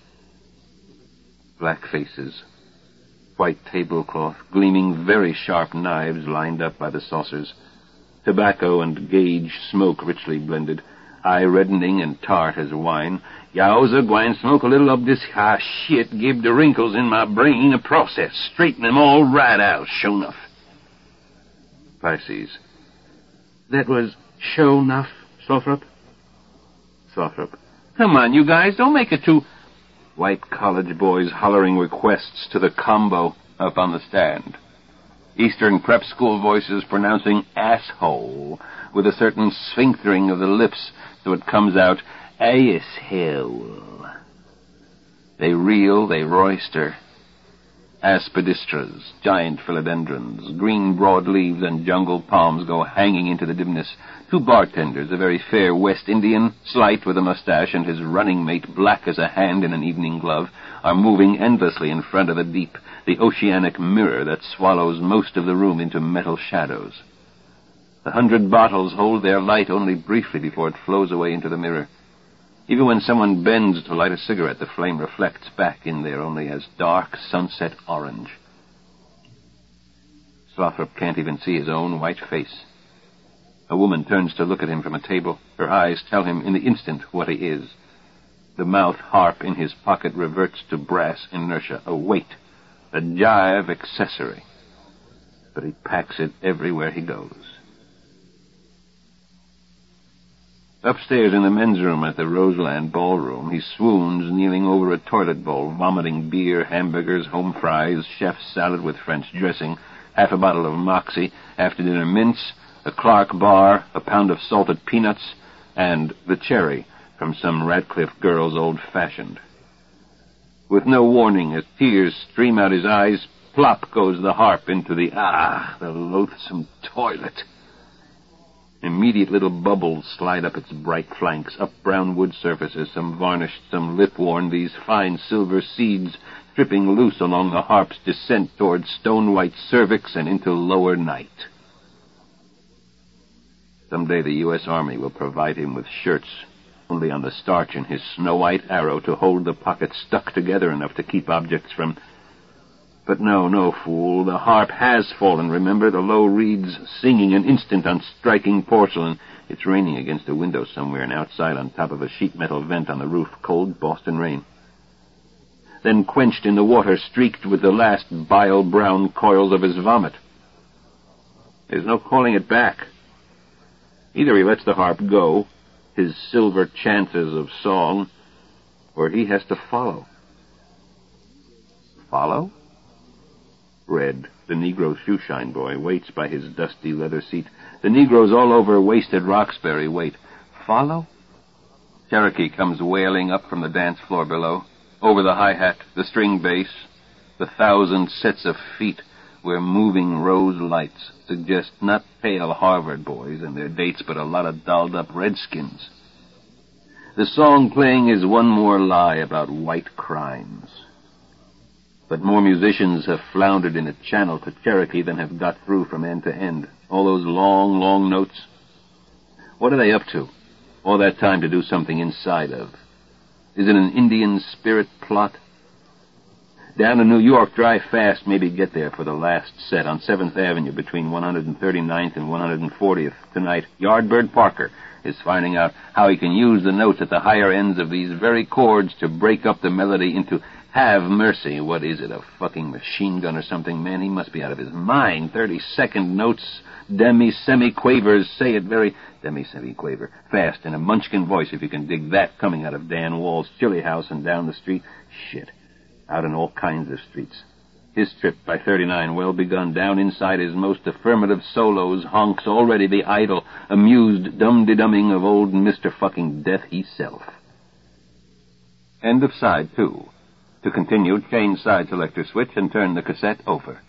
Black faces, white tablecloth, gleaming very sharp knives lined up by the saucers. Tobacco and gauge smoke richly blended, eye reddening and tart as wine. Yowza, gwine smoke a little of this high shit, give the wrinkles in my brain a process, straighten them all right out, sure enough. Pisces. That was sure enough, Slothrop? Slothrop. Come on, you guys, don't make it too... White college boys hollering requests to the combo up on the stand. Eastern prep school voices pronouncing asshole with a certain sphinctering of the lips so it comes out asshole. They reel, they roister. Aspidistras, giant philodendrons, green broadleaves and jungle palms go hanging into the dimness. Two bartenders, a very fair West Indian, slight with a mustache, and his running mate, black as a hand in an evening glove, are moving endlessly in front of the deep, the oceanic mirror that swallows most of the room into metal shadows. 100 bottles hold their light only briefly before it flows away into the mirror. Even when someone bends to light a cigarette, the flame reflects back in there only as dark sunset orange. Slothrop can't even see his own white face. A woman turns to look at him from a table. Her eyes tell him in the instant what he is. The mouth harp in his pocket reverts to brass inertia, a weight, a jive accessory. But he packs it everywhere he goes. Upstairs in the men's room at the Roseland Ballroom, he swoons, kneeling over a toilet bowl, vomiting beer, hamburgers, home fries, chef's salad with French dressing, half a bottle of Moxie, after-dinner mince, a Clark bar, a pound of salted peanuts, and the cherry from some Radcliffe girl's old-fashioned. With no warning, as tears stream out his eyes, plop goes the harp into the loathsome toilet. Immediate little bubbles slide up its bright flanks, up brown wood surfaces, some varnished, some lip-worn, these fine silver seeds dripping loose along the harp's descent towards stone-white cervix and into lower night. Someday the U.S. Army will provide him with shirts only on the starch and his snow-white arrow to hold the pockets stuck together enough to keep objects from... But no, fool. The harp has fallen, remember? The low reeds singing an instant on striking porcelain. It's raining against a window somewhere, and outside on top of a sheet metal vent on the roof, cold Boston rain. Then quenched in the water, streaked with the last bile-brown coils of his vomit. There's no calling it back. Either he lets the harp go, his silver chances of song, or he has to follow. Follow? Red, the Negro shoeshine boy, waits by his dusty leather seat. The Negroes all over wasted Roxbury wait. Follow? Cherokee comes wailing up from the dance floor below, over the hi-hat, the string bass, the 1,000 sets of feet where moving rose lights suggest not pale Harvard boys and their dates, but a lot of dolled-up redskins. The song playing is one more lie about white crimes. But more musicians have floundered in a channel to Cherokee than have got through from end to end. All those long, long notes. What are they up to? All that time to do something inside of. Is it an Indian spirit plot? Down in New York, drive fast, maybe get there for the last set on 7th Avenue between 139th and 140th tonight. Yardbird Parker is finding out how he can use the notes at the higher ends of these very chords to break up the melody into Have Mercy. What is it, a fucking machine gun or something? Man, he must be out of his mind. 30-second notes, demi-semi-quavers, say it very... Demi-semi-quaver. Fast, in a munchkin voice, if you can dig that coming out of Dan Wall's chili house and down the street. Shit. Out in all kinds of streets. His trip by 39, well begun, down inside his most affirmative solos, honks already the idle, amused dum-de-dumming of old Mr. fucking Death himself. End of side 2. To continue, change side selector switch and turn the cassette over.